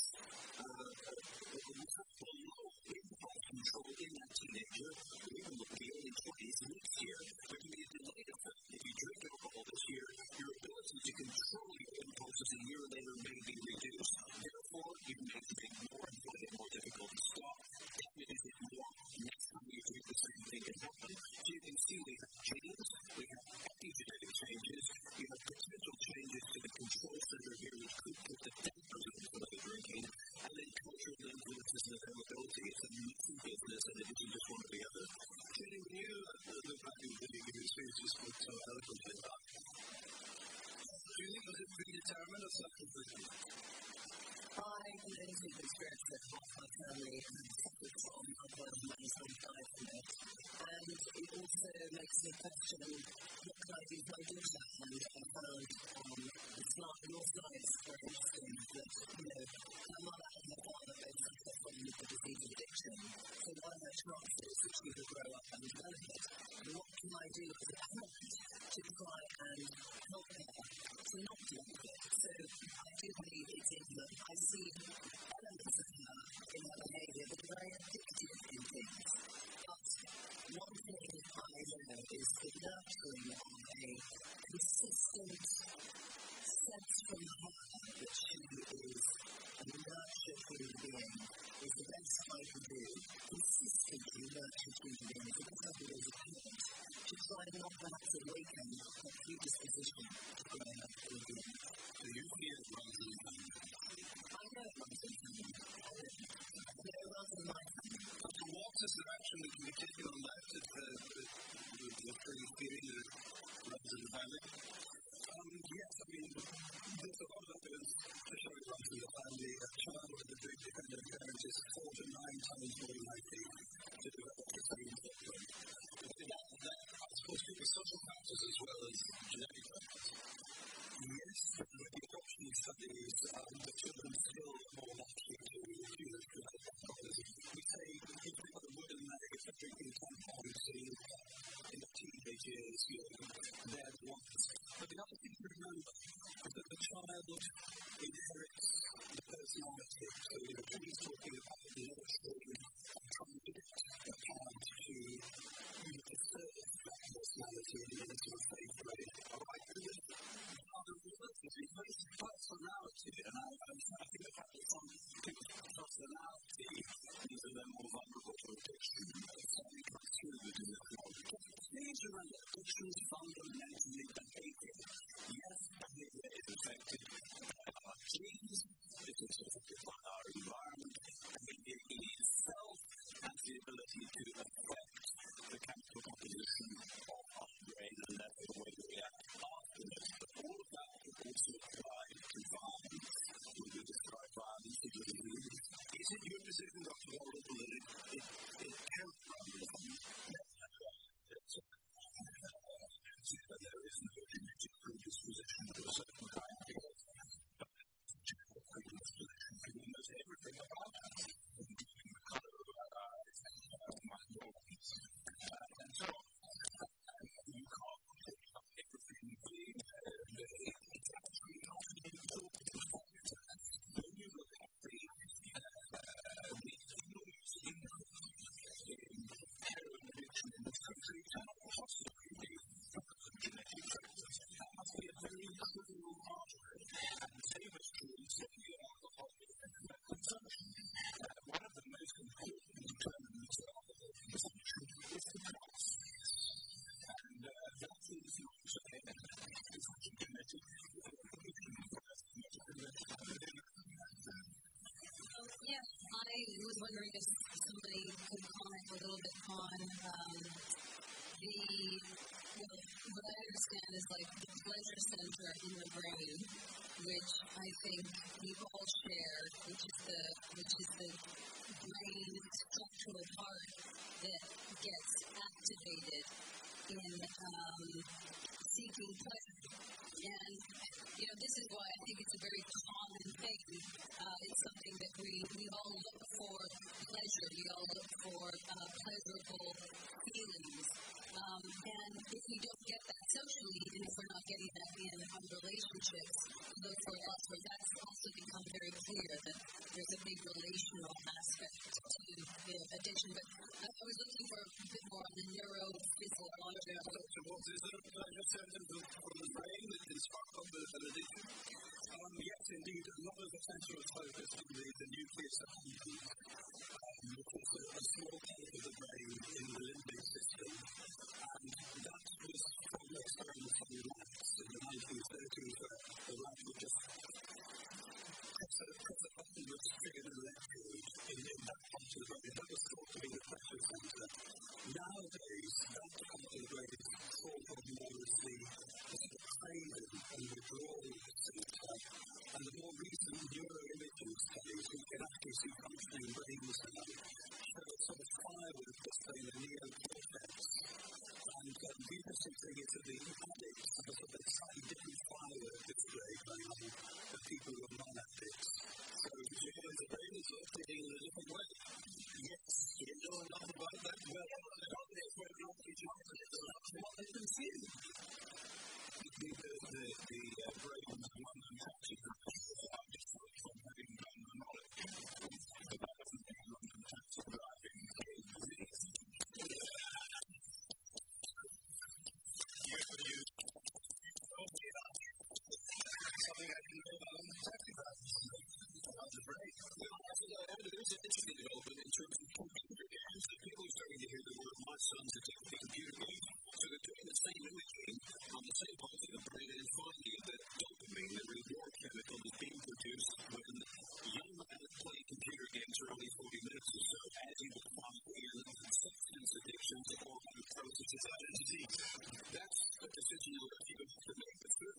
low impulse control in that teenager, even with the early 20s next year. There can be a delayed effect. If you drink alcohol this year, your ability to control your impulses a year later may be reduced. Therefore, you may drink more and find it more difficult to stop. If you drink more, next time you drink the same thing can happen. So you can see we have genes, we have epigenetic changes, you have potential changes to the control center here which could put the dampers on some of the drinking, and then cultural influences and availability. It's a messy business and it isn't just one or the other. Jenny, when you look back at the video experience you spoke so eloquently about, do you think was it predetermined or self-inflicted? I can only think of experience that half my family has suffered from alcohol and many times died from it. And it also makes me question what can I do for my daughter? And I found it's not your side is very interesting that, her mother and her father both suffer from the disease of addiction. So what are her chances that she will grow up and develop it? And what can I do as a parent to try and help her to not develop it? So I do believe it's in that I see elements of her in her behaviour that are very addictive in things. But one thing I know is the nurturing of a consistent sense from her that she is a nurtured human being is the best I can do. Consistently nurtured human being is the best I can do as a parent to try and not perhaps awaken her predisposition to growing up as a being. So you feel it runs in the family? I know it runs in the family. I know it runs in my family. So what is the action that can be taken on that the pretty feeling that runs in the family? Yes, I mean, there's a lot of evidence to show it runs in the family. A child with a big dependent parent is 4 to 9 times more likely to develop the same problem. That, I suppose, could be social factors as well as genetic factors. Yes, with the adoption studies, the children still more likely to use genetic alcoholism. We say if they've got a wooden leg, if they're drinking tampons in the teenage years, they're the ones. But the other thing to remember is that the child inherits the personality. So, he's talking about the nurturing and trying to get a parent to preserve that personality into a safe way. Alright, other relatively basic personality, and I think the fact that some people's personality means that they're more vulnerable to addiction. Something comes through the genetic. Please remember, addiction is fundamentally behavior. Yes, behavior is affected by our genes, it is affected by our environment, behavior in itself has the ability to affect the chemical composition of our brain and therefore the way we react afterwards. But all of that can also apply to violence. When we describe violence, is it your position, Dr. Horrible, that it can run from there what I understand is like the pleasure center in the brain, which I think we all share, which is the brain structural part that gets activated in seeking pleasure. And, this is why I think it's a very common thing. It's something that we all look for pleasure. We all look for pleasurable feelings. And if we don't get that socially, and if we're not getting that in our relationships, look for elsewhere. That's also become very clear that there's a big relational aspect to addiction. But I was looking for a bit more on the neurophysiology. So what is it? Pleasure centers from the brain that can spark up an addiction? Yes, indeed. A lot of attention was focused on the nucleus accumbens, which is a small part of the brain in the limbic system. And that was from experiments on rats in the 1930s, where the rat would just press a button which triggered an electrode in that part of the brain. That was thought to be the pleasure center. Nowadays, that part of the brain is thought of more as the craving and withdrawal center. And the more recent neuroimaging studies, we can actually see functioning brains now show a sort of firework display in the neocortex. And the interesting thing is that the addicts have a sort of slightly different firework display going on than people who are non-addicts. So the brain is operating in a different way. Yes, you know enough about that. Well, what they consume. The brain is one and touching just from having done the knowledge. But that doesn't mean London taxi driving is something I didn't know about London taxi driving. About the brain. There's an interesting development in terms of computer games. People are starting to hear the word my son's addicted to computer games. So they're doing the same imaging on the same parts of the brain and finding that dopamine, the reward chemical, is being produced when young men play computer games for only 40 minutes or so, as you would find in substance addictions or neurosis identity. That's a decision you have to make.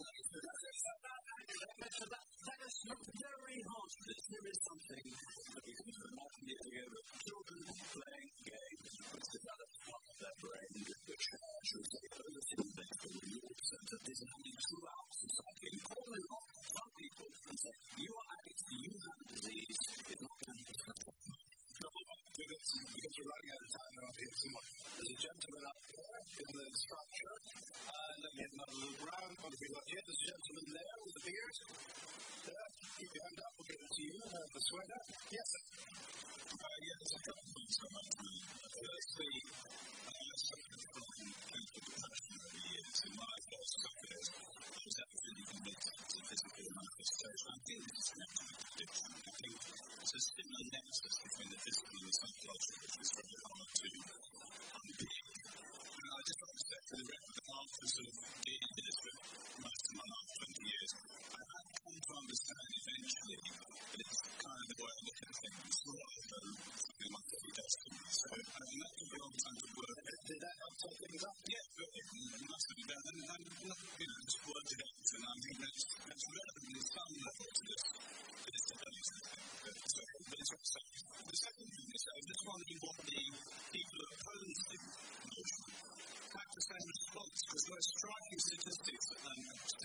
That is not very hard. There is something that we can imagine together. Children playing games which develop part of their brain, which should say, listen, thanks for the reward center. This is only 2 hours of cycling. Call in some people and say, you are addicts, you have a disease, it's not going to happen. Because we're running out of time now, there's a gentleman up there in the structure. Let me have another look round. What have we got here? There's a gentleman there with the beard. There. Keep your hand up, we'll give it to you. The sweater. Yes, sir. There's a couple of things I want to do. Firstly, I've suffered from clinical depression over the years. In my first couple of years, I was absolutely convinced to physical manifestation. I think this is connected with addiction. I think there's a similar nexus between the physical and the psychological, which is very hard to unpick. I just want to say for the record that after sort of dealing with this for most of my last 20 years, I have come to understand eventually that it's kind of the way I look at things rather than something like every destiny. So that took a long time to work. Did that help take things up? Yeah, it must have been done. And just worked it out. And I think that's relevant in some level to this debate. So the second thing is, I was just wondering what the people at home think. Have the same response, because there are striking statistics and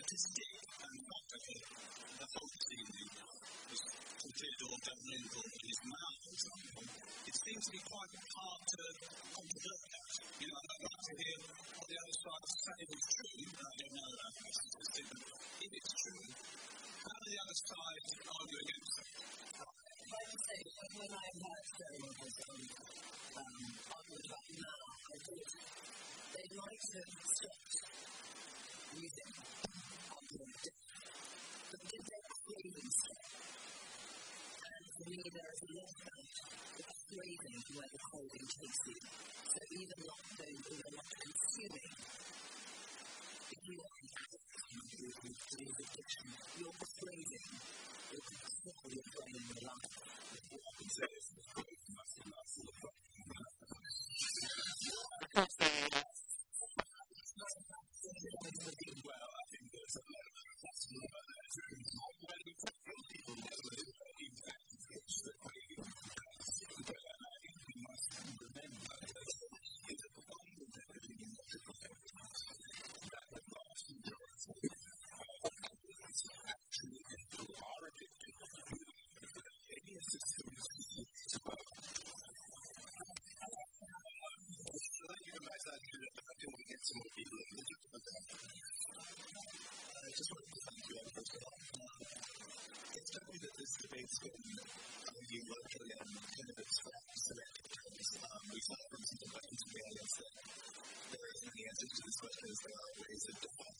the whole team was completed or done in his mouth, for example. It seems to be quite hard to controvert that. I'd like to hear what the other side say if it's true. I don't know that statistic, but if it's true, how do the other side argue against it? I would say that when I had therapy on the top now, I think they might have stopped using opioids, but did they craving stop? And for me, there is a lot about the craving where the craving takes you. So even not those who are not consuming, if you are an addict to addiction, you're craving. You control your brain and your life. What I can say is the craving must be less than the problem. Well, I think there's a lot of lesson about that. When we talk to people, there's a in fact, it's the way you but I think we must remember that it's a performance that we need to protect. That the vast majority of countries actually are addicted to any assistance to work. So thank you very much. I think we get some more people in the I just want to thank you all as well. It's definitely that this debate's been you locally and candidates for selected terms. We saw from some of the questions we had is that there isn't any answers to this question as there are ways of defining